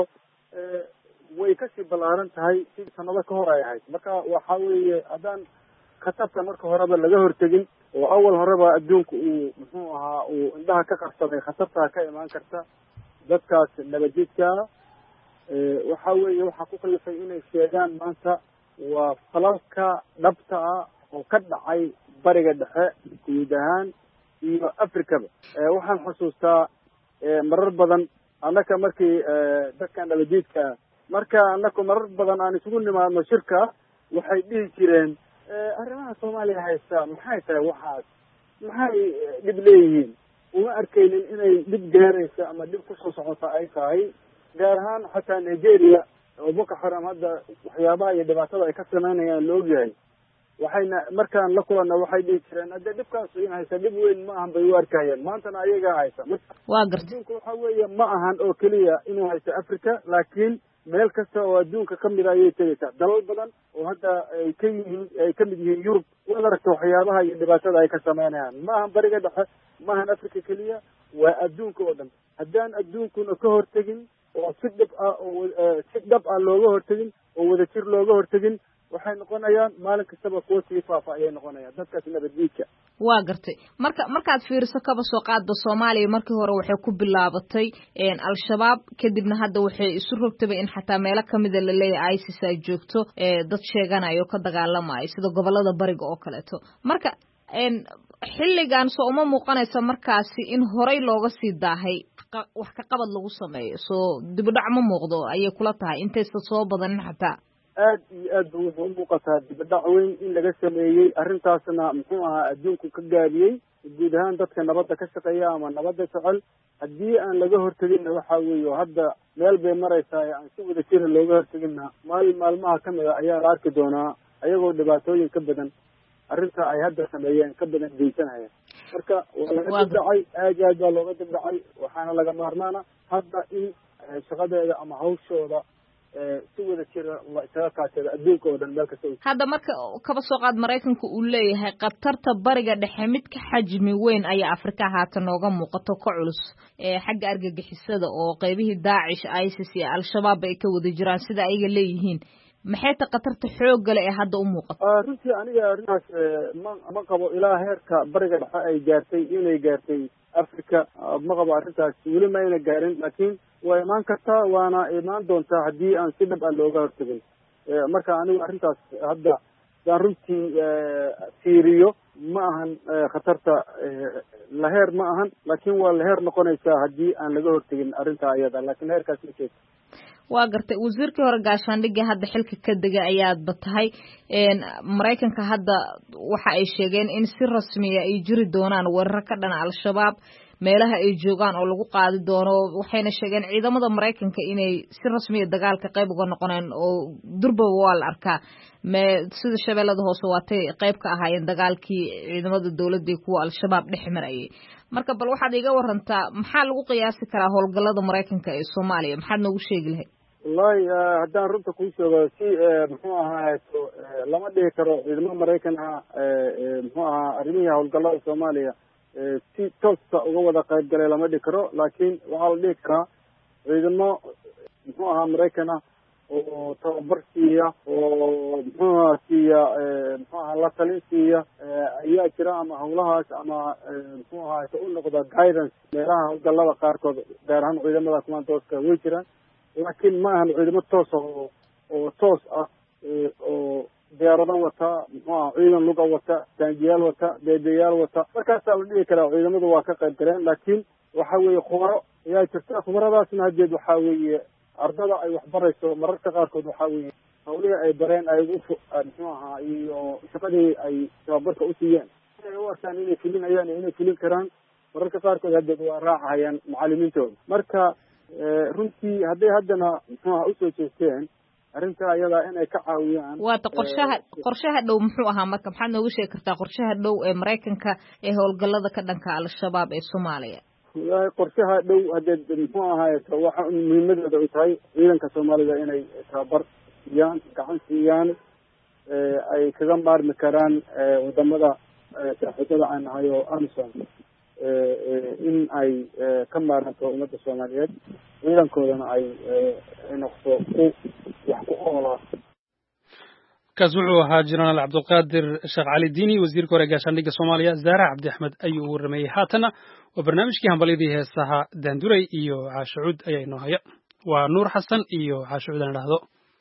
way kasii ballaaran tahay si sanado ka hor ay ahayd marka waxa weeye haddaan khatarta marka horeba laga hortegin oo awal horeba adduunka uu muxuu ahaa uu indhaha ka qarsaday khatartaa ka imaan karta dadkaas nabadjidkaa waxa weeye waxaa ku kalifay inay sheegaan maanta waa falalka dhabta ah oo ka dhacay bariga dhexe guud ahaan iyo africaba waxaan xusuustaa marar badan annaka markii dadka nabadjidkaa marka annaku marar badan aan isugu nimaadno shirka waxay dhihi jireen arrimaha soomaaliya haysta maxay tahay waxaas maxay dhib leeyihiin uma arkaynin inay dhib gaaraysa ama dhib kusoo socota ay tahay gaar ahaan xataa nigeria oo boko xaram hadda waxyaabaha iyo dhibaatada ay ka samaynayaan la ogyahay waxayna markaan la kulanna waxay dhihi jireen haddee dhibkaas in haysa dhib weyn ma ahan bay u arkayeen maantana ayagaa haysa waa garta adduunka waxa weeye ma ahan oo keliya inuu haysto africa laakiin meel kasta oo adduunka ka mid a ayay tegaysaa dalal badan oo hadda ay ka yihiin ay ka mid yihiin yurub waad aragta waxyaabaha iyo dhibaatada ay ka samaynayaan ma ahan bariga dhexe ma ahan africa keliya waa adduunka oo dhan haddaan adduunkuna ka hortegin oo si dhib ah oo si dhab ah looga hortegin oo wadajir looga hortegin waxay noqonayaan maalin kastaba kuwa sii faafa ayay noqonayaan dadkaas nabaddiidka waa gartay marka markaad fiiriso kaba soo qaadda soomaaliya markii hore waxay ku bilaabatay al-shabaab kadibna hadda waxay isu rogtaba in xataa meelo kamida laleeyahay isis ay joogto dad sheeganayo ka dagaalamayo sida gobolada bariga oo kaleeto marka xilligan soo uma muuqanaysa markaasi in horey looga sii daahay wax ka qabad lagu sameeyo soo dibudhac ma muuqdo ayay kula tahay intaysa soo badanin xataa aad iyo aad ba wuxuu umuuqataa dibadhac weyn in laga sameeyey arrintaasna muxuu ahaa adduunku ka gaabiyey guud ahaan dadka nabadda ka shaqeeya ama nabadda jecel haddii aan laga horteginna waxa weeye hadda meel bay maraysaa aan si wada jira looga horteginna maalin maalmaha ka mid a ayaa la arki doonaa ayagoo dhibaatooyin ka badan arrinta ay hadda sameeyeen ka badan geysanaya marka waa laga dibdhacay aad iyo aad baa looga dibdhacay waxaana laga maarmaana hadda in shaqadeeda ama hawshooda si wada jira la isaga kaashada adduunka oo dhan meel kasta. hadda marka kaba soo qaad Mareykanka uu leeyahay qatarta bariga dhexe mid ka xajmi weyn ayaa Afrika haatan nooga muuqato ka culus ee xagga argagixisada oo qaybihii Daesh, ISIS iyo Al-Shabaab ay ka wada jiraan sida ayaga leeyihiin maxay ta qatarta xoog leh ee hadda u muuqato. runtii aniga arrintaas ma qabo ilaa heerka bariga dhexe ay gaartay inay gaartay Afrika ma qabo arrintaas weli ma ayna gaarin laakiin way imaan kartaa waana imaan doontaa haddii aan si dhab ah looga hortagin. marka anigu arrintaas hadda daan runtii fiiriyo ma ahan khatarta laheer ma ahan laakiin waa laheer noqonaysaa haddii aan laga hortagin arrinta ayada laakiin heerkaas ma jeedo. waa gartay wasiirkii hore gaashaandhigga hadda xilka ka dega ayaadba tahay Mareykanka hadda waxa ay sheegeen in si rasmi ah ay jiri doonaan weerar ka dhan Al-Shabaab meelaha ay joogaan oo lagu qaadi doono waxayna sheegeen ciidamada Mareykanka inay si rasmi ah dagaalka qayb uga noqonayaan oo durba waa la arkaa me sida shabeellada hoose waatay qayb ka ahaayeen dagaalkii ciidamada dawladda iyo kuwa Al-Shabaab dhex marayay. marka bal waxaad iga warantaa maxaa lagu qiyaasi karaa howlgallada Mareykanka ee Soomaaliya maxaad noogu sheegi lahayd. wallahi haddaan runta kuu sheego si muxuu ahaa lama dhihi karo ciidamada Mareykanka muxuu ahaa arrimihii howlgallada Soomaaliya si toosa uga wada qayb galay lama dhihi karo laakiin waxaa la dhihi karaa ciidamo muxuu ahaa Mareykanka oo tababar siiya oo muxuu ahaa siiya muxuu ahaa la talin siiya ayaa jira ama howlahaas ama muxuu ahaa u noqda guidance meelaha howlgallada qaarkood gaar ahaan ciidamada kumaantooska way jiraan laakiin ma ahan ciidamo toos oo oo toos ah oo diyaarado wata muxuu ahaa ciidan luga wata taangiyaal wata beebeyaal wata markaasaa la dhihi karaa ciidamadu waa ka qayb galeen laakiin waxa weeye khubaro ayaa jirta khubaradaasna haddeed waxaa weeye ardada ay wax barayso mararka qaarkood waxaa weeye hawlihii ay bareen ay ugu muxuu ahaa iyo shaqadii ay tababarka u siiyeen inay u arkaan inay fulinayaan iyo inay fulin karaan mararka qaarkood haddeed waa raacayaan macallimiintooda. marka runtii hadday haddana muxuu ahaa usoo jeesteen arrinta ayadaa inay ka caawiyaan. waata qorshaha qorshaha dhow muxuu ahaa marka maxaad noogu sheegi kartaa qorshaha dhow ee Mareykanka ee howlgallada ka dhanka Al-Shabaab ee Soomaaliya. wallahi qorshaha dhow haddeed muxuu ahaa waxa muhiimadeeda ay tahay ciidanka Soomaalida inay tababar siiyaan gacan siiyaan ay kaga maarmi karaan wadamada saaxiibada aan nahay oo AMISOM in ay ka maaranto ummadda Soomaaliyeed ciidankoodana ay noqdo ku wax ku oola. kaas wuxuu ahaa Jenaraal Cabdulqaadir Sheekh Cali Diini wasiirka hore gaashaandhigga Soomaaliya Zahra Cabdi Axmed ayuu u warramay haatana waa barnaamijkii hambalyadii heesaha Daanduray iyo Caashuud ayaa inoo haya waa Nuur Xasan iyo Caashuud aan dhahdo.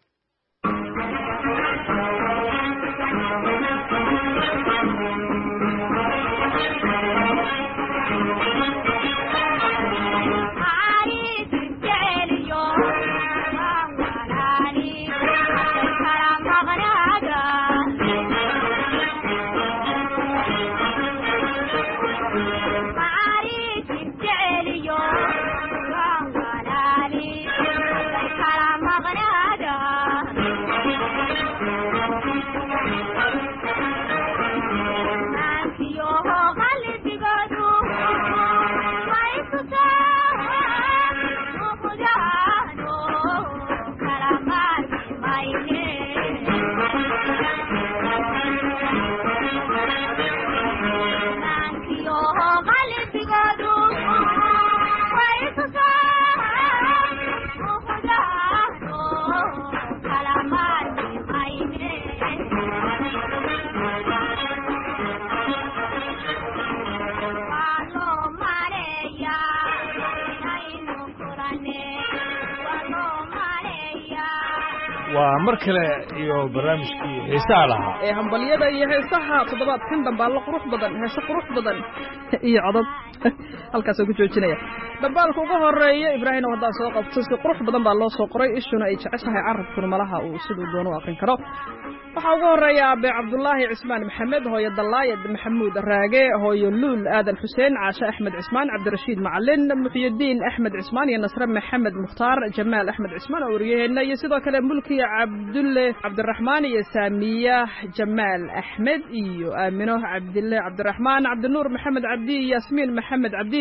waa mar kale iyo barnaamijkii heesaha lahaa ee hambalyada iyo heesaha toddobaadkan dambaallo qurux badan heese qurux badan iyo codad halkaasoo ku joojinaya dambaalka ugu horeeya Ibraahim oo haddaan soo qabto si qurux badan baa loo soo qoray ishuna ay jeceshahay carabkuna malaha uu siduu doono u aqrin karo waxaa ugu horeeya Abe Cabdullaahi Cismaan Maxamed hooyo Dalaayad Maxamuud Raage hooyo Luul Aadan Xuseen Caasha Axmed Cismaan Cabdirashiid Macalin Muxyidiin Axmed Cismaan iyo Nasre Maxamed Mukhtaar Jamaal Axmed Cismaan oo wariyaheenna iyo sidoo kale mulki Cabdulle Cabdiraxmaan iyo Saamiya Jamaal Axmed iyo Aamino Cabdille Cabdiraxmaan Cabdinuur Maxamed Cabdi Yasmiin Maxamed Cabdi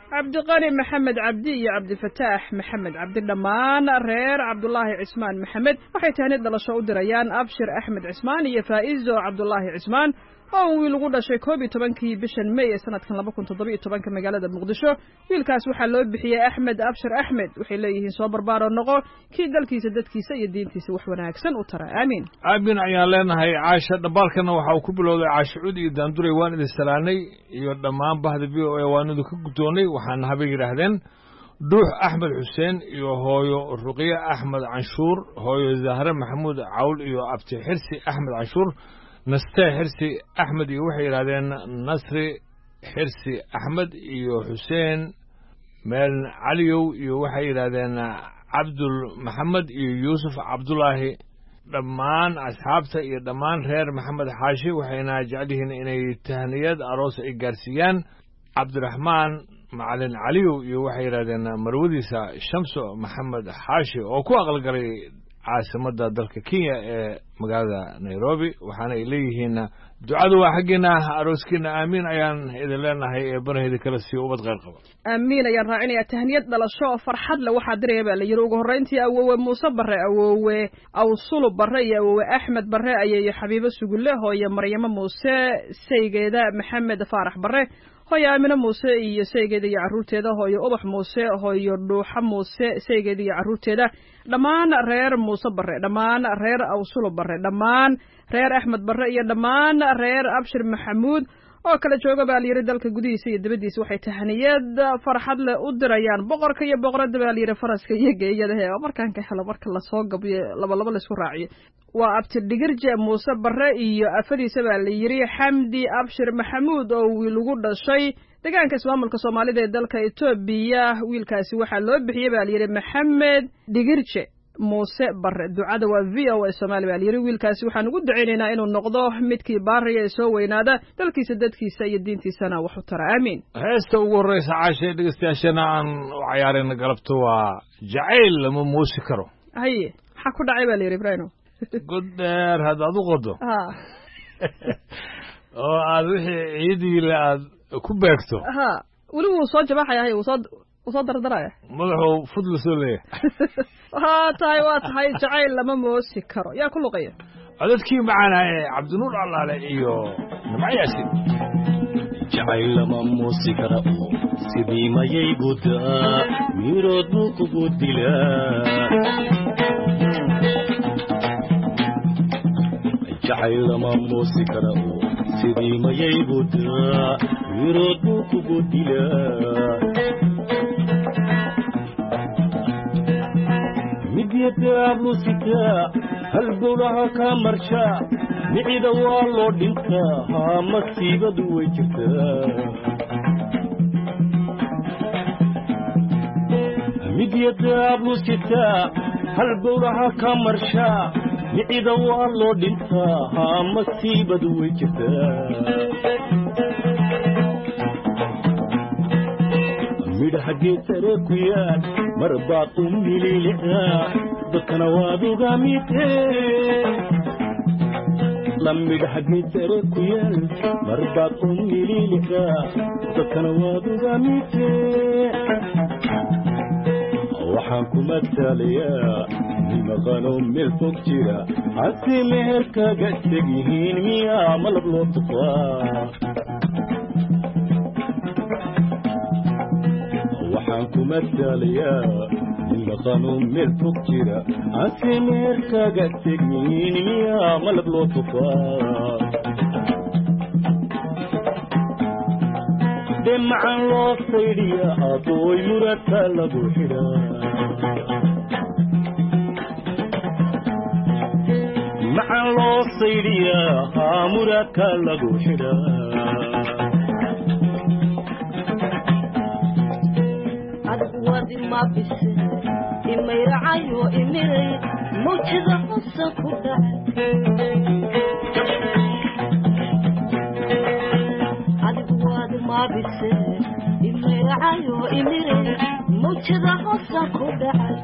cabdiqani maxamed cabdi iyo cabdifataax maxamed cabdi dhammaan reer cabdulaahi cismaan maxamed waxay tahnid dhalasho u dirayaan abshir axmed cismaan iyo faa'izo cabdulaahi cismaan oo wiil ugu dhashay koob iyo tobankii bishan may ee sanadkan laba kun toddoba iyo tobanka magaalada muqdisho wiilkaas waxaa loo bixiyey axmed abshir axmed waxay leeyihiin soo barbaaro noqo kii dalkiisa dadkiisa iyo diintiisa wax wanaagsan u tara aamiin aamin ayaan leenahay caasha dhambaalkana waxa uu ku bilowday caasha cudi iyo daanduray waan idin salaanay iyo dhammaan bahda v o a waan idin ka guddoonnay waxaana habay yidhaahdeen dhuux axmed xuseen iyo hooyo ruqye axmed canshuur hooyo zahre maxamuud cawl iyo abti xirsi axmed canshuur naste xirsi axmed iyo waxay yidhahdeen nasri xirsi axmed iyo xuseen meel caliyow iyo waxay yidhahdeen cabdul maxamed iyo yuusuf cabdulaahi dhammaan asxaabta iyo dhammaan reer maxamed xaashi waxayna jecel yihiin inay tahniyad aroos ay gaarsiiyaan cabdiraxmaan macalin caliyow iyo waxay yidhahdeen marwadiisa shamso maxamed xaashi oo ku aqalgalay caasimadda dalka kenya ee magaalada nairobi waxaana ay leeyihiin ducadu waa xaggeena arooskiina aamiin ayaan idin leenahay ee baraheyda kale sii ubad qayr qaba aamiin ayaan raacinayaa tahniyad dhalasho oo farxad leh waxaa diraya baa la yidhi ugu horrayntii awoowe muuse barre awoowe awsulub barre iyo awoowe axmed barre ayeeyo xabiibo sugulle hooyo maryamo muuse saygeeda maxamed faarax barre hooyo aamine muuse iyo saygeeda iyo carruurteeda hooyo ubax muuse hooyo dhuuxa muuse saygeeda iyo carruurteeda dhammaan reer muuse barre dhammaan reer awsulub barre dhammaan reer axmed barre iyo dhammaan reer abshir maxamuud oo kala jooga baa layidhi dalka gudihiisa iyo dibaddiisa waxay tahniyad farxad leh u dirayaan boqorka iyo boqoradda baa layidhi faraska iyo geeyadahe oo markaan ka helo marka lasoo gabiyo labalaba laysku raaciyo waa abti dhigirje muuse barre iyo afadiisa baa la yidhi xamdi abshir maxamuud oo wiil ugu dhashay deegaanka ismaamulka soomaalida ee dalka etoobiya wiilkaasi waxaa loo bixiyey baa layidhi maxamed dhigirje muuse barre ducada waa v o a soomaali baa layidhi wiilkaasi waxaan ugu dacaynaynaa inuu noqdo midkii baariya ee soo weynaada dalkiisa dadkiisa iyo diintiisana wax u tara aamiin heesta ugu horreysa caasha dhegeystayaashana aan u cayaarayna galabto waa jacayl lama muusi karo haye maxaa ku dhacay baa layidhi ibraahimo god dheer haddaad u qodo oo aad wixii ciidiile aad ku beegto ha weli wuu soo jabaxaya wuu soo wuu soo dardaraya madaxuu fudla soo leeyahay waa tahay waa tahay jacayl lama moosi karo yaa ku luqaya codadkii macaana ee cabdinuur allaale iyo nimcayaasi jacayl lama muusi kara oo sidii mayay gudaa mirood buu kugu dilaa jacayl lama muusi kara oo sidii mayay gudaa mirood buu kugu dilaa midyadaablusika halgowlaha kaa marshaa micida waa loo dhintaa haa masiibadu way jirtaa midyadaablusika halgowlaha kaa marshaa micida waa loo dhintaa haa masiibadu way jirtaa midhaha geed sare ku yaal mar baad u mililicdaa dadkana waad uga midee la midhaha geed sare ku yaal mar baad u mililicdaa dadkana waad uga midee waxaan ku matalayaa nimaqano meel fog jira hase meherkaga teg yihiin miyaa malab loo tufaa waxaan ku matalayaa nimaqano meel fog jira hase meherkaga teg yihiin miyaa malab loo tufaa demacan loo saydhiya adooy murata lagu xidhaa macan loo saydhiyaa haa muraka lagu xidhaa adigu waad ima bise imayracayo imiray mawjada hosa ku dhacay adigu waad ima bise imayracayo imiray mawjada hosa ku dhacay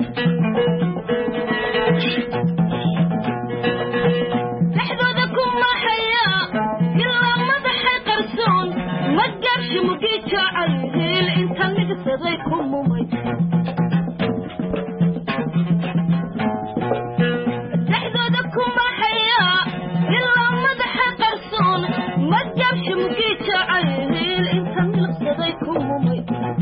dhexdooda kuma haya ilaa madaxay qarsoon ma gaarshi mugi jacay heel inta inta migsaday ku mumay dhexdooda kuma haya ilaa madaxa qarsoon madjabshi mugii jacayl inta migsaday ku mumay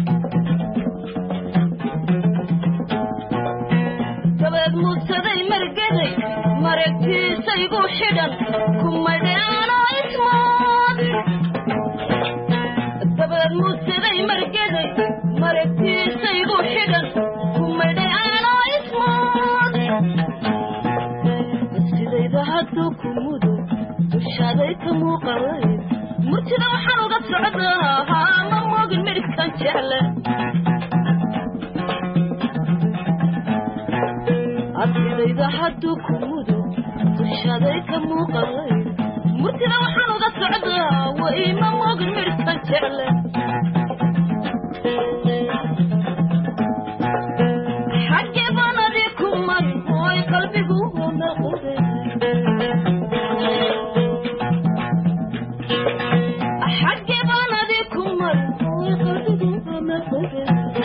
dabeed muugsaday margaday maragtiisaygu xidhan kumadheano ismood dabeed muugsaday margaday maragtiisaygu xidhan kumadheano ismood sidayda hadduu ku mudo dushaaday ka muuqalay murtida waxaan uga socdaa ma moogin midhkan jecle sidayda hadduu ku mudo dushaaday ka muuqalay murtida waxaan uga socdaa way ma moogin midhkan jecle xaggee banadii ku mar ooy qalbigu noqday xaggee banadii ku mar ooy qalbigu noqday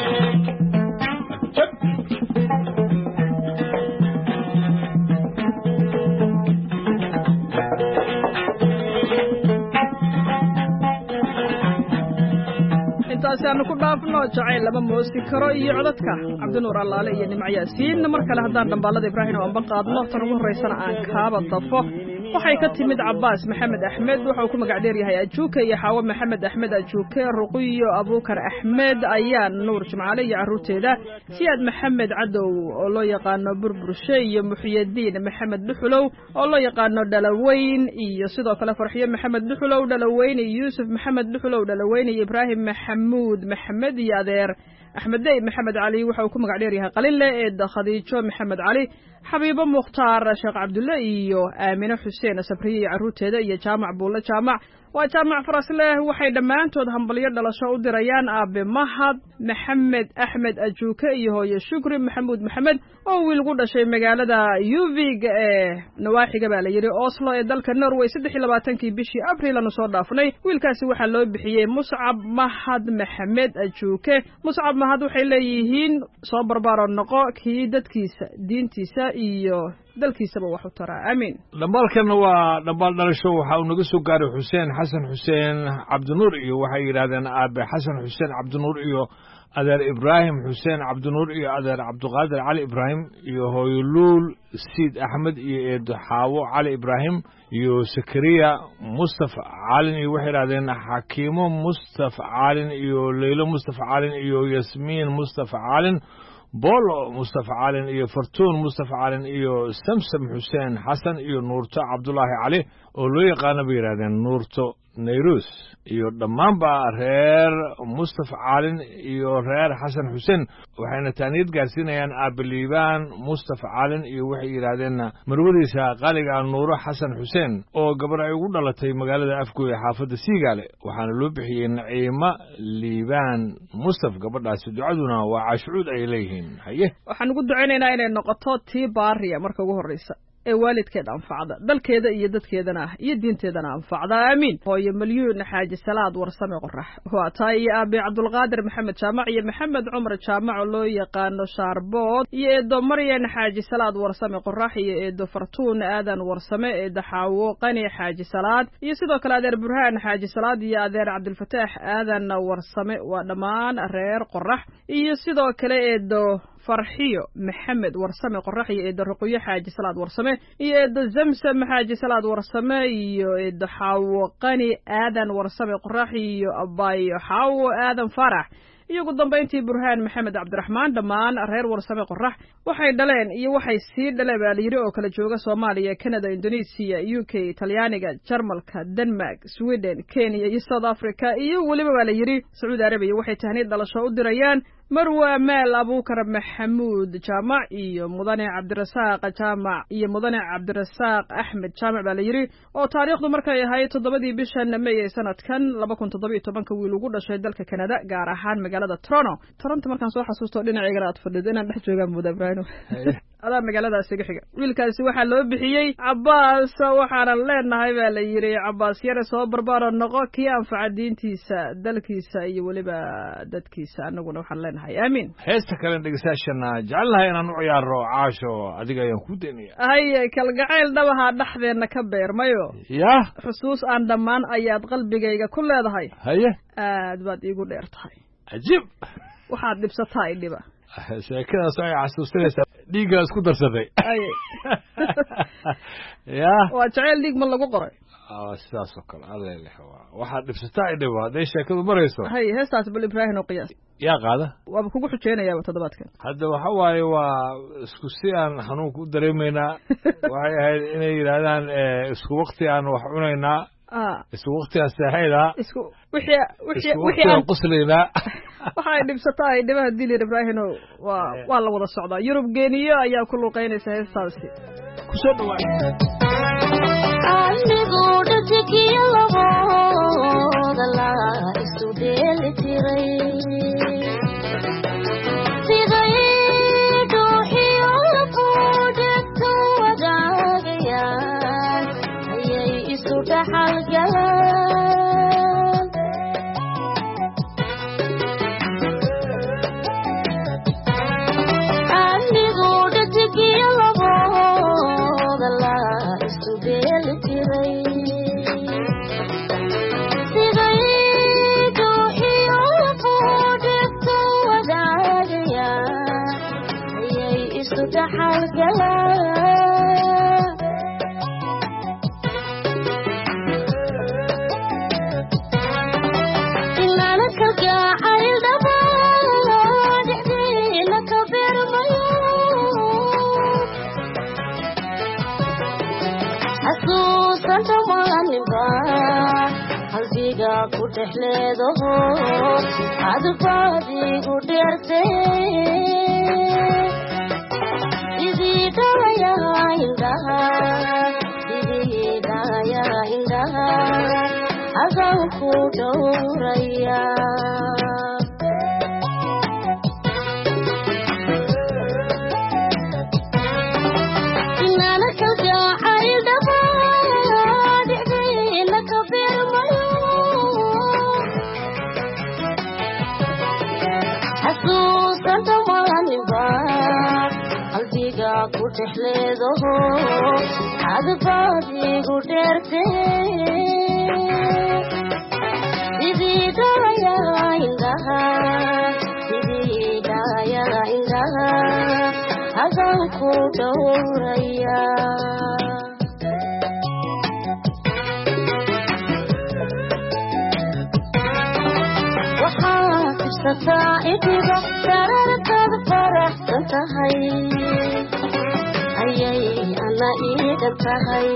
intaasaan ku dhaafno jacayl lama moosi karo iyo codadka cabdinuur allaale iyo nimco yaasiin mar kale haddaan dhambaalada ibraahim oo anba qaadno tan ugu horeysana aan kaaba dafo waxay ka timid cabaas maxamed axmed waxa uu ku magac dheer yahay ajuuke iyo xaawo maxamed axmed ajuuke ruqiyo abuukar axmed ayaan nuur jimcaale iyo carruurteeda siyaad maxamed cadow oo loo yaqaano burburshe iyo muxyadiin maxamed dhuxulow oo loo yaqaano dhalaweyn iyo sidoo kale farxiyo maxamed dhuxulow dhalaweyn iyo yuusuf maxamed dhuxulow dhalaweyn iyo ibraahim maxamuud maxamed iyo adeer axmed dey maxamed cali waxa uu ku magac dheer yahay qalile eed khadiijo maxamed cali xabiibo mukhtaar sheekh cabdulle iyo aamine xuseen sabriye iyo carruurteeda iyo jaamac buulle jaamac waa jaamac farasleh waxay dhammaantood hambalyo dhalasho u dirayaan aabe mahad maxamed axmed ajuuke iyo hooye shukri maxamuud maxamed oo wiil gu dhashay magaalada yuvig ee nawaaxiga baa la yidhi oslo ee dalka norway saddex iyo labaatankii bishii abriil aanu soo dhaafnay wiilkaasi waxaa loo bixiyey muscab mahad maxamed ajuuke muscab mahad waxay leeyihiin soo barbaaro noqo kii dadkiisa diintiisa iyo dalkiisaba wax u taraa amiin dhambaalkanna waa dhambaal dhalasho waxa uu naga soo gaaray xuseen xasan xuseen cabdinuur iyo waxay yidhahdeen aabe xasan xuseen cabdinuur iyo adeer ibraahim xuseen cabdinuur iyo adeer cabdiqaadir cali ibraahim iyo hooyoluul siid axmed iyo eedo xaawo cali ibraahim iyo sakariya mustafa caalin iyo waxay yidhahdeen xakiimo mustafa caalin iyo leylo mustafa caalin iyo yasmiin mustafa caalin bolo mustafa caalin iyo fartuun mustafa caalin iyo samsam xuseen xasan iyo nuurto cabdulaahi cali oo loo yaqaano bay yidhahdeen nuurto nayrus iyo dhammaanba reer mustafa caalin iyo reer xasan xuseen waxayna taaniyad gaarsiinayaan aabaliibaan mustafa caalin iyo waxay yidhaahdeen marwadiisa qaaliga nuuro xasan xuseen oo gabar ay ugu dhalatay magaalada afgoy ee xaafadda siigaale waxaana loo bixiyey naciimo liibaan mustaf gabadhaasi ducaduna waa caashucuud ay leeyihiin haye waxaan ugu ducaynaynaa inay noqoto tii baariya marka ugu horreysa ee waalidkeed anfacda dalkeeda iyo dadkeedana ah iyo diinteedana anfacda aamiin hooyo malyuun xaaji salaad warsame qorax waa taa iyo aabe cabdulqaadir maxamed jaamac iyo maxamed cumar jaamac oo loo yaqaano shaarbood iyo eedo maryan xaaji salaad warsame qorax iyo eedo fartuun aadan warsame eedo xaawo qani xaaji salaad iyo sidoo kale adeer burhaan xaaji salaad iyo adeer cabdulfataax aadan warsame waa dhammaan reer qorax iyo sidoo kale eedo farxiyo maxamed warsame qorax iyo eedo ruqyo xaaji salaad warsame iyo eedo zamsam xaaji salaad warsame iyo eedo xaawo qani aadan warsame qorax iyo abayo xaawo aadan farax iyo ugu dambayntii burhaan maxamed cabdiraxmaan dhammaan reer warsame qorax waxay dhaleen iyo waxay sii dhaleen baa layidhi oo kala jooga soomaaliya canada indonesia u k talyaaniga jarmalka denmark sweden kenya iyo south africa iyo weliba baa layidhi sacuudi arabiya waxay tahniid dhalasho u dirayaan marwa meel abuukar maxamuud jaamac iyo mudane cabdirasaaq jaamac iyo mudane cabdirasaaq axmed jaamac baa layidhi oo taariikhdu markay ahayd toddobadii bishan may ee sanadkan laba kun toddoba iyo tobanka wiil ugu dhashay dalka kanada gaar ahaan magaalada Toronto Toronto markaan soo xasuusto dhinacayga aad fadhido inaan dhex joogaan Muda Ibrahim adaa magaaladaas iga xiga wiilkaasi waxaa loo bixiyey Cabbaas waxaana leenahay baa la yiri Cabbaas yare soo barbaaro noqo kii anfaca diintiisa dalkiisa iyo waliba dadkiisa anaguna waxaan leenahay aamin heesta kale dhegeystayaashana jecelnahay inaan u ciyaaro caasho adiga ayaan ku deenaya hay kalgacayl dhabaha dhaxdeena ka beermayo ya xusuus aan dhammaan ayaad qalbigayga ku leedahay haye aad baad iigu dheer tahay ajib waxaad dhibsataa idhiba sheekadaas ay xasuusinaysaa dhiigga isku darsaday ya waa jacayl dhiig ma lagu qoray sidaas oo kale aleeleh waxaad dhibsataa idhiba hadday sheekadu marayso hay heestaas bal Ibrahim oo qiyaas yaa qaada waaba kugu xujeenayaa toddobaadkan hadda waxa waaye waa isku si aan xanuunka u dareemaynaa waxay ahayd inay yidhaahdaan isku waqti aan wax cunaynaa isku waqti aan seexaynaa isku wixii wixii wixii aan quslaynaa waxay dhibsataa ay dhibaha dilir Ibrahim waa waa la wada socdaa Yurub geeniyo ayaa ku luqeynaysa heestaasi ku soo dhawaad anigu dhatigiyo labooda la isu dheeli tiray siday dhuuxiyo labuudhegtu wadaagayaan ayay isu dhaxalgalaan anigu dhatigiyo labooda la isu dheeli tiray siday dhuuxiyo labuudhegtu wadaagayaan ayay isu dhaxalgalaan ilana kalgacayl dhabaa dhexdeena ka beermayo xasuusan dhamaaninba qalbiga ku dhex leedaho adbaadigu dheertee sidii dhalayaa indhaha sidii dhalayaa indhaha adaan ku dhowraya inana kalgacayl dhabaa dhexdeena ka beermayo xasuusan dhamaaninba qalbiga ku dhex leedaho adbaadigu dheertee sidii dhalayaa indhaha sidii dhalayaa indhaha adaan ku dhowraya waxaad dhibsataa idhiba dararkaada faraxsan tahay ayay ana iigan tahay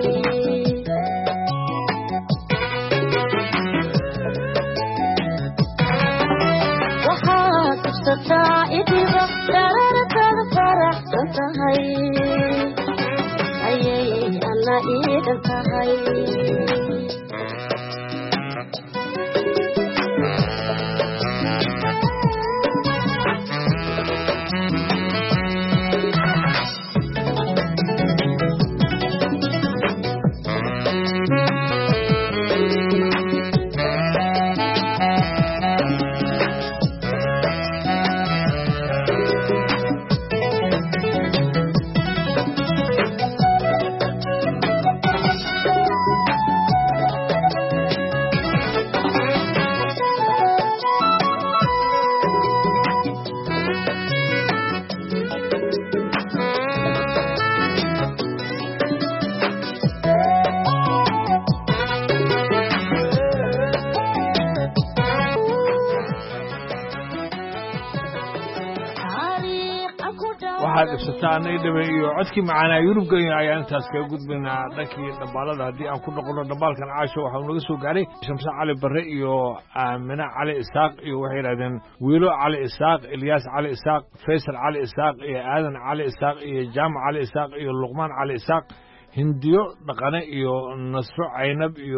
waxaad dhibsataa idhiba dararkaada faraxsan tahay ayay ana iigan tahay waxaad dhibsataa anay dhabe iyo codkii macaanaa yurubgenya ayaa intaas kaga gudbaynaa dhankii dhambaalada haddii aan ku noqono dhambaalkan caasho waxau naga soo gaaray shamse cali barre iyo aamine cali isaaq iyo waxay yidhahdeen wiilo cali isaaq ilyaas cali isaaq faysal cali isaaq iyo aadan cali isaaq iyo jaamac cali isaaq iyo luqmaan cali isaaq hindiyo dhaqane iyo nasro caynab iyo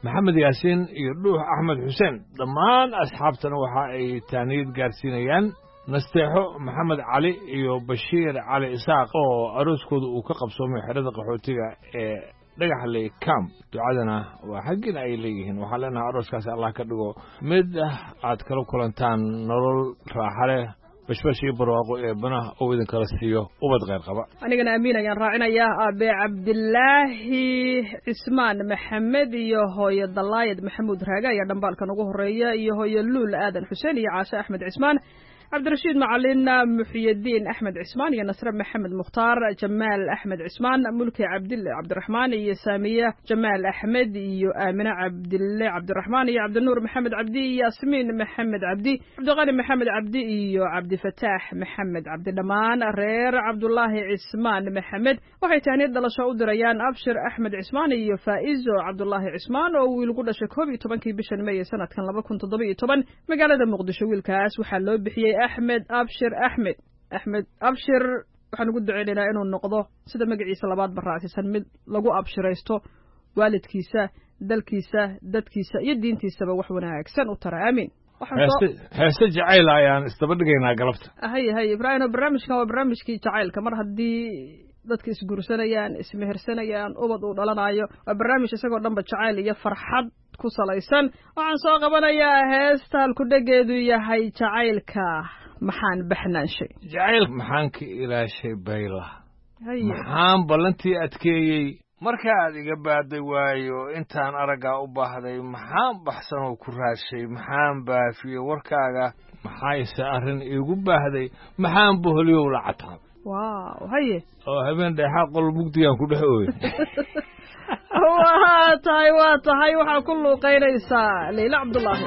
maxamed yaasiin iyo dhuux axmed xuseen dhammaan asxaabtana waxa ay taaniyad gaarsiinayaan nasteexo maxamed cali iyo bashiir cali isaaq oo arooskooda uu ka qabsoomay xerada qaxootiga ee dhagaxley camp ducadana waa xaggina ay leeyihiin waxaa leenahay arooskaasi allah ka dhigo mid aad kala kulantaan nolol raaxa leh bashbash iyo barwaaqo ee banaha oo idin kala siiyo ubad kheyr qaba anigana amiin ayaan raacinayaa aabe cabdilaahi cismaan maxamed iyo hooyo dalaayad maxamuud raage ayaa dhambaalkan ugu horeeya iyo hooyo luul aadan xuseen iyo caashe axmed cismaan cabdirashiid macalin muxiyadiin axmed cismaan iyo nasre maxamed mukhtaar jamaal axmed cismaan mulki cabdille cabdiraxmaan iyo saamiye jamaal axmed iyo aamine cabdille cabdiraxmaan iyo cabdinuur maxamed cabdi iyo yasmiin maxamed cabdi cabdiqani maxamed cabdi iyo cabdifataax maxamed cabdi dhammaan reer cabdulaahi cismaan maxamed waxay tahniyad dhalasho u dirayaan abshir axmed cismaan iyo faa'izo cabdulaahi cismaan oo wiil ku dhashay koob iyo tobankii bishan meey sanadkan laba kun toddoba iyo toban magaalada muqdisho wiilkaas waxaa loo bixiyey axmed abshir axmed axmed abshir waxaan ugu duceynaynaa inuu noqdo sida magaciisa labaad baraacsiisan mid lagu abshiraysto waalidkiisa dalkiisa dadkiisa iyo diintiisaba wax wanaagsan u tara aamiin heeste jacayl ayaan isdaba dhigaynaa galabta hay hay ibraahim barnaamijkan waa barnaamijkii jacaylka mar haddii dadka isguursanayaan ismehersanayaan ubad uu dhalanayo waa barnaamij isagoo dhanba jacayl iyo farxad ku salaysan waxaan soo qabanayaa heesta halkudhegeedu yahay jacaylka maxaan baxnaanshay jacayl maxaan ka ilaashay bayla maxaan ballantii adkeeyey markaad iga baaday waayo intaan araggaa u baahday maxaan baxsanoo ku raadshay maxaan baafiyey warkaaga maxayse arrin iigu baahday maxaan boholyow la cataab waaw haye oo habeen dheexaa qol mugdigaan ku dhex ooy waa tahay waa tahay waxaa ku luuqaynaysaa leyla cabdullaahi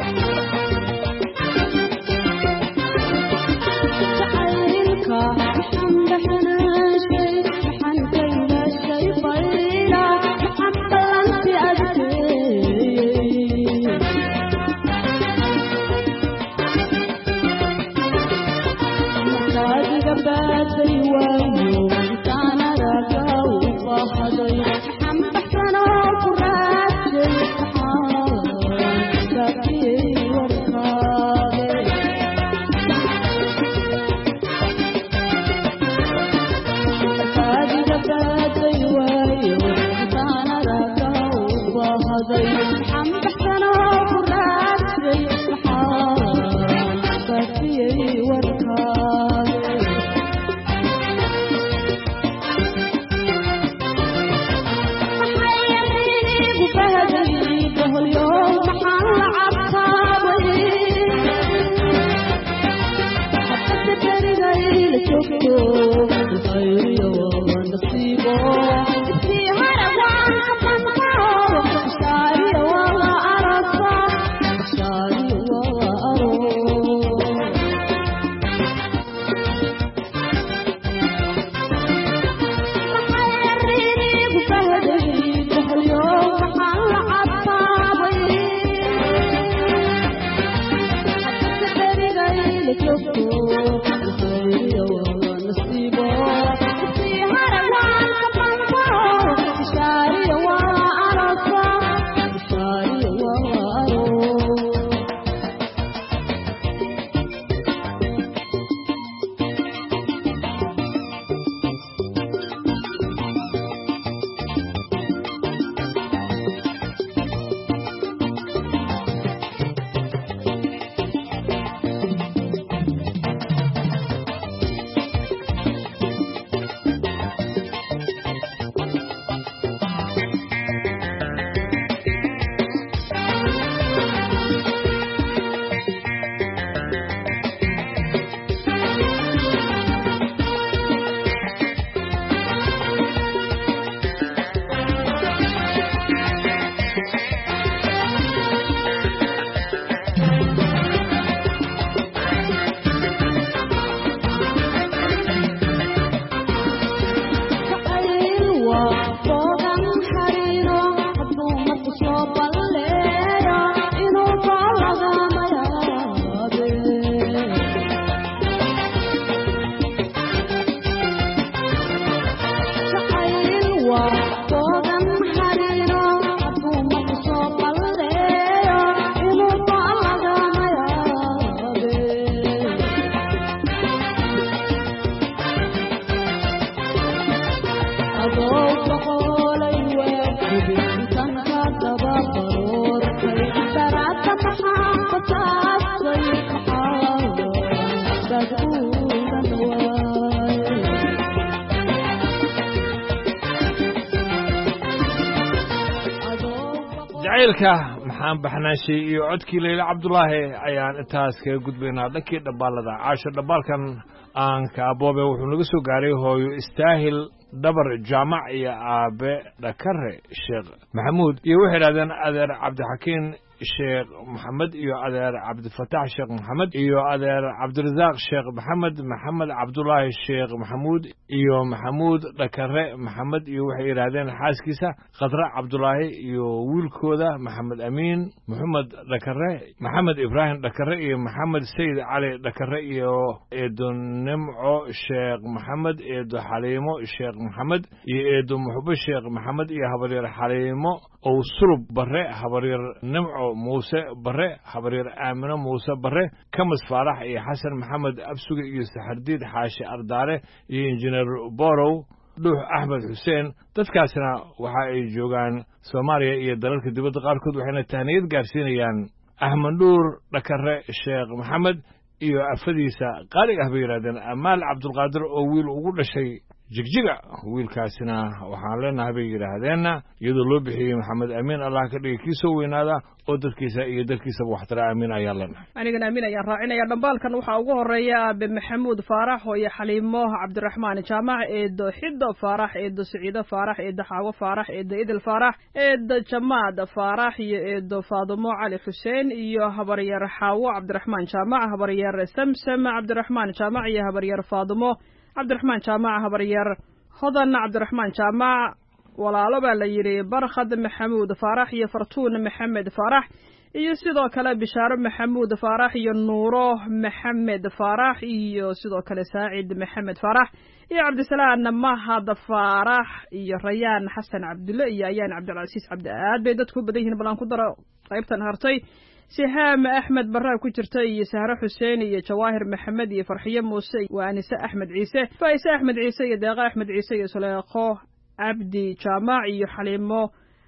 jacaylka maxaan baxnaashay iyo codkii Leila Cabdullaahi ayaan intaas kaga gudbaynaa dhankii dhabaalada caasho dhabaalkan aan ka aboobe wuxuu naga soo gaaray hooyo istaahil dabar jaamac iyo aabe dhakare sheekh maxamuud iyo waxay yidhahdeen adeer cabdixakiin sheekh maxamed iyo adeer cabdifataax sheekh maxamed iyo adeer cabdirasaaq sheekh maxamed maxamed cabdullaahi sheekh maxamuud iyo maxamuud dhakare maxamed iyo waxay yidhaahdeen xaaskiisa khadra cabdullaahi iyo wiilkooda maxamed amiin maxamed dhakare maxamed ibraahim dhakare iyo maxamed sayid cali dhakare iyo eedo nimco sheekh maxamed eedo xaliimo sheekh maxamed iyo eedo muxube sheekh maxamed iyo habaryar xaliimo ow sulub bare habaryar nimco muuse bare habaryar aamino muuse bare kamas faarax iyo xasan maxamed absuge iyo saxardiid xaashi ardaale iyo injineer borow dhuux axmed xuseen dadkaasna waxa ay joogaan soomaaliya iyo dalalka dibadda qaarkood waxayna tahniyad gaarsiinayaan axmed dhuur dhakare sheekh maxamed iyo afadiisa qaaliga ah bay yidhahdeen amaal cabdulqaadir oo wiil ugu dhashay jigjiga wiilkaasina waxaan leenahay bay yidhaahdeenna iyadoo loo bixiyey maxamed amiin allah ka dhigay kii soo weynaada oo dadkiisa iyo dalkiisaba waxtara amiin ayaan leenahay anigana amiin ayaan raacinaya dhambaalkan waxaa ugu horeeya aabe maxamuud faarax iyo xaliimo cabdiraxmaan jaamac eedo xido faarax eedo siciido faarax eedo xaawo faarax eedo idil faarax eedo jamaad faarax iyo eedo faadumo cali xuseen iyo habaryar xaawo cabdiraxmaan jaamac habaryar samsam cabdiraxmaan jaamac iyo habaryar faadumo cabdiraxmaan jaamac habaryar hodan cabdiraxmaan jaamac walaalo baa la yidhi barkhad maxamuud faarax iyo fartuun maxamed faarax iyo sidoo kale bishaaro maxamuud faarax iyo nuuro maxamed faarax iyo sidoo kale saacid maxamed faarax iyo cabdisalaan mahad faarax iyo rayaan xasan cabdulle iyo ayaan cabdilcasiis cabdi aad bay dadku badan yihiin balan ku daro qaybtan hartay sihaam axmed barraa ku jirta iyo sahre xuseen iyo jawaahir maxamed iyo farxiye muuse waa anise axmed ciise faa'ise axmed ciise iyo deeqa axmed ciise iyo suleekho cabdi jaamac iyo xaliimo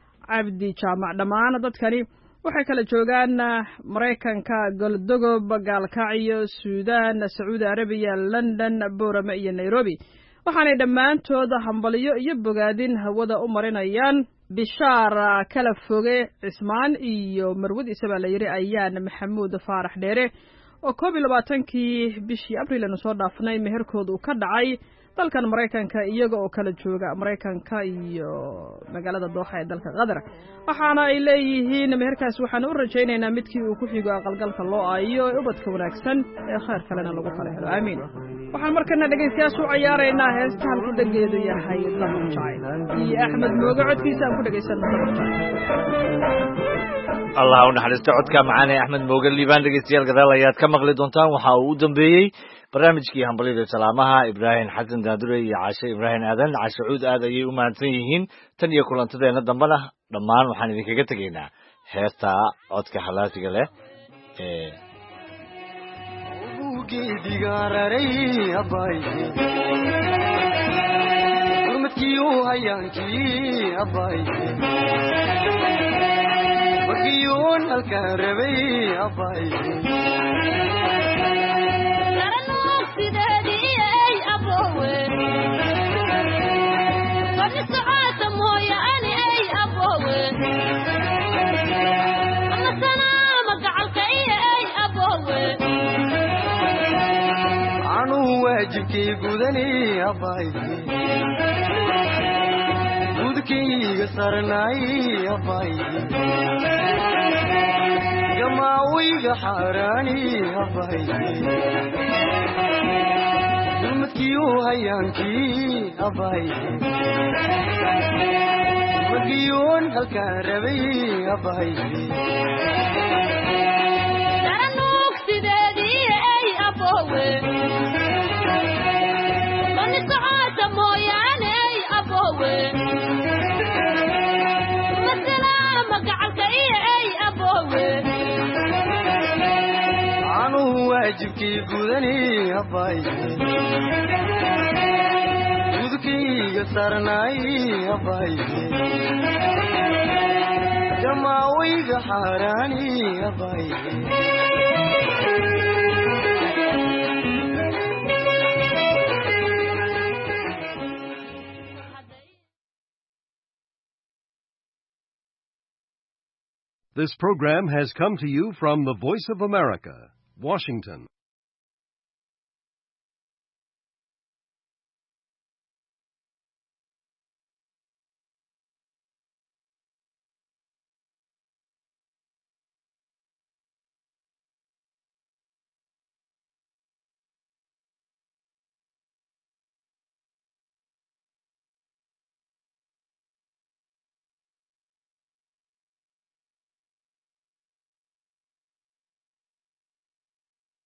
cabdi jaamac dhammaan dadkani waxay kala joogaan maraykanka galdogob gaalkacyo suudaan sacuudi arabiya london boorame iyo nairobi waxaanay dhammaantood hambaliyo iyo bogaadin hawada u marinayaan bishaar kala foge cismaan iyo marwadiisa baa la yidhi ayaan maxamuud faarax dheere oo koob iyo labaatankii bishii abriil aanu soo dhaafnay meherkooda uu ka dhacay dalkan maraykanka iyaga oo kala jooga maraykanka iyo magaalada dooxa ee dalka qatar waxaana ay leeyihiin meherkaas waxaan u rajaynaynaa midkii uu ku xigo aqalgalka loo aayo ee ubadka wanaagsan ee khayr kalena lagu kala helo aamiin waxaan markana dhegaystayaasha u cayaaraynaa heesta halku dhangeedu yahay dabar jacayl iyo axmed mooge codkiisa aan ku dhegaysanno dabar jacayl allah u naxariisto codka macaan ee axmed mooge liibaan dhegaystayaal gadaal ayaad ka maqli doontaan waxa uu u dambeeyey barnaamijkii hambalida salaamaha ibraahim xasan daadure iyo caashe ibraahim aadan caashe cuud aad ayay u mahadsan yihiin tan iyo kulantadeena dambena dhammaan waxaan idinkaga tegaynaa heesta codka halaasiga leh ee waajibkii gudani abay gudkayga sarnaay abay gamaawiga xaaraani abay dulmadkiiu hayaankii abay magiyoon halkaan rabay abay waajibkii gudani abay gudkayga sarnaay abay gamaawiga xaaraani abay This program has come to you from the Voice of America, Washington.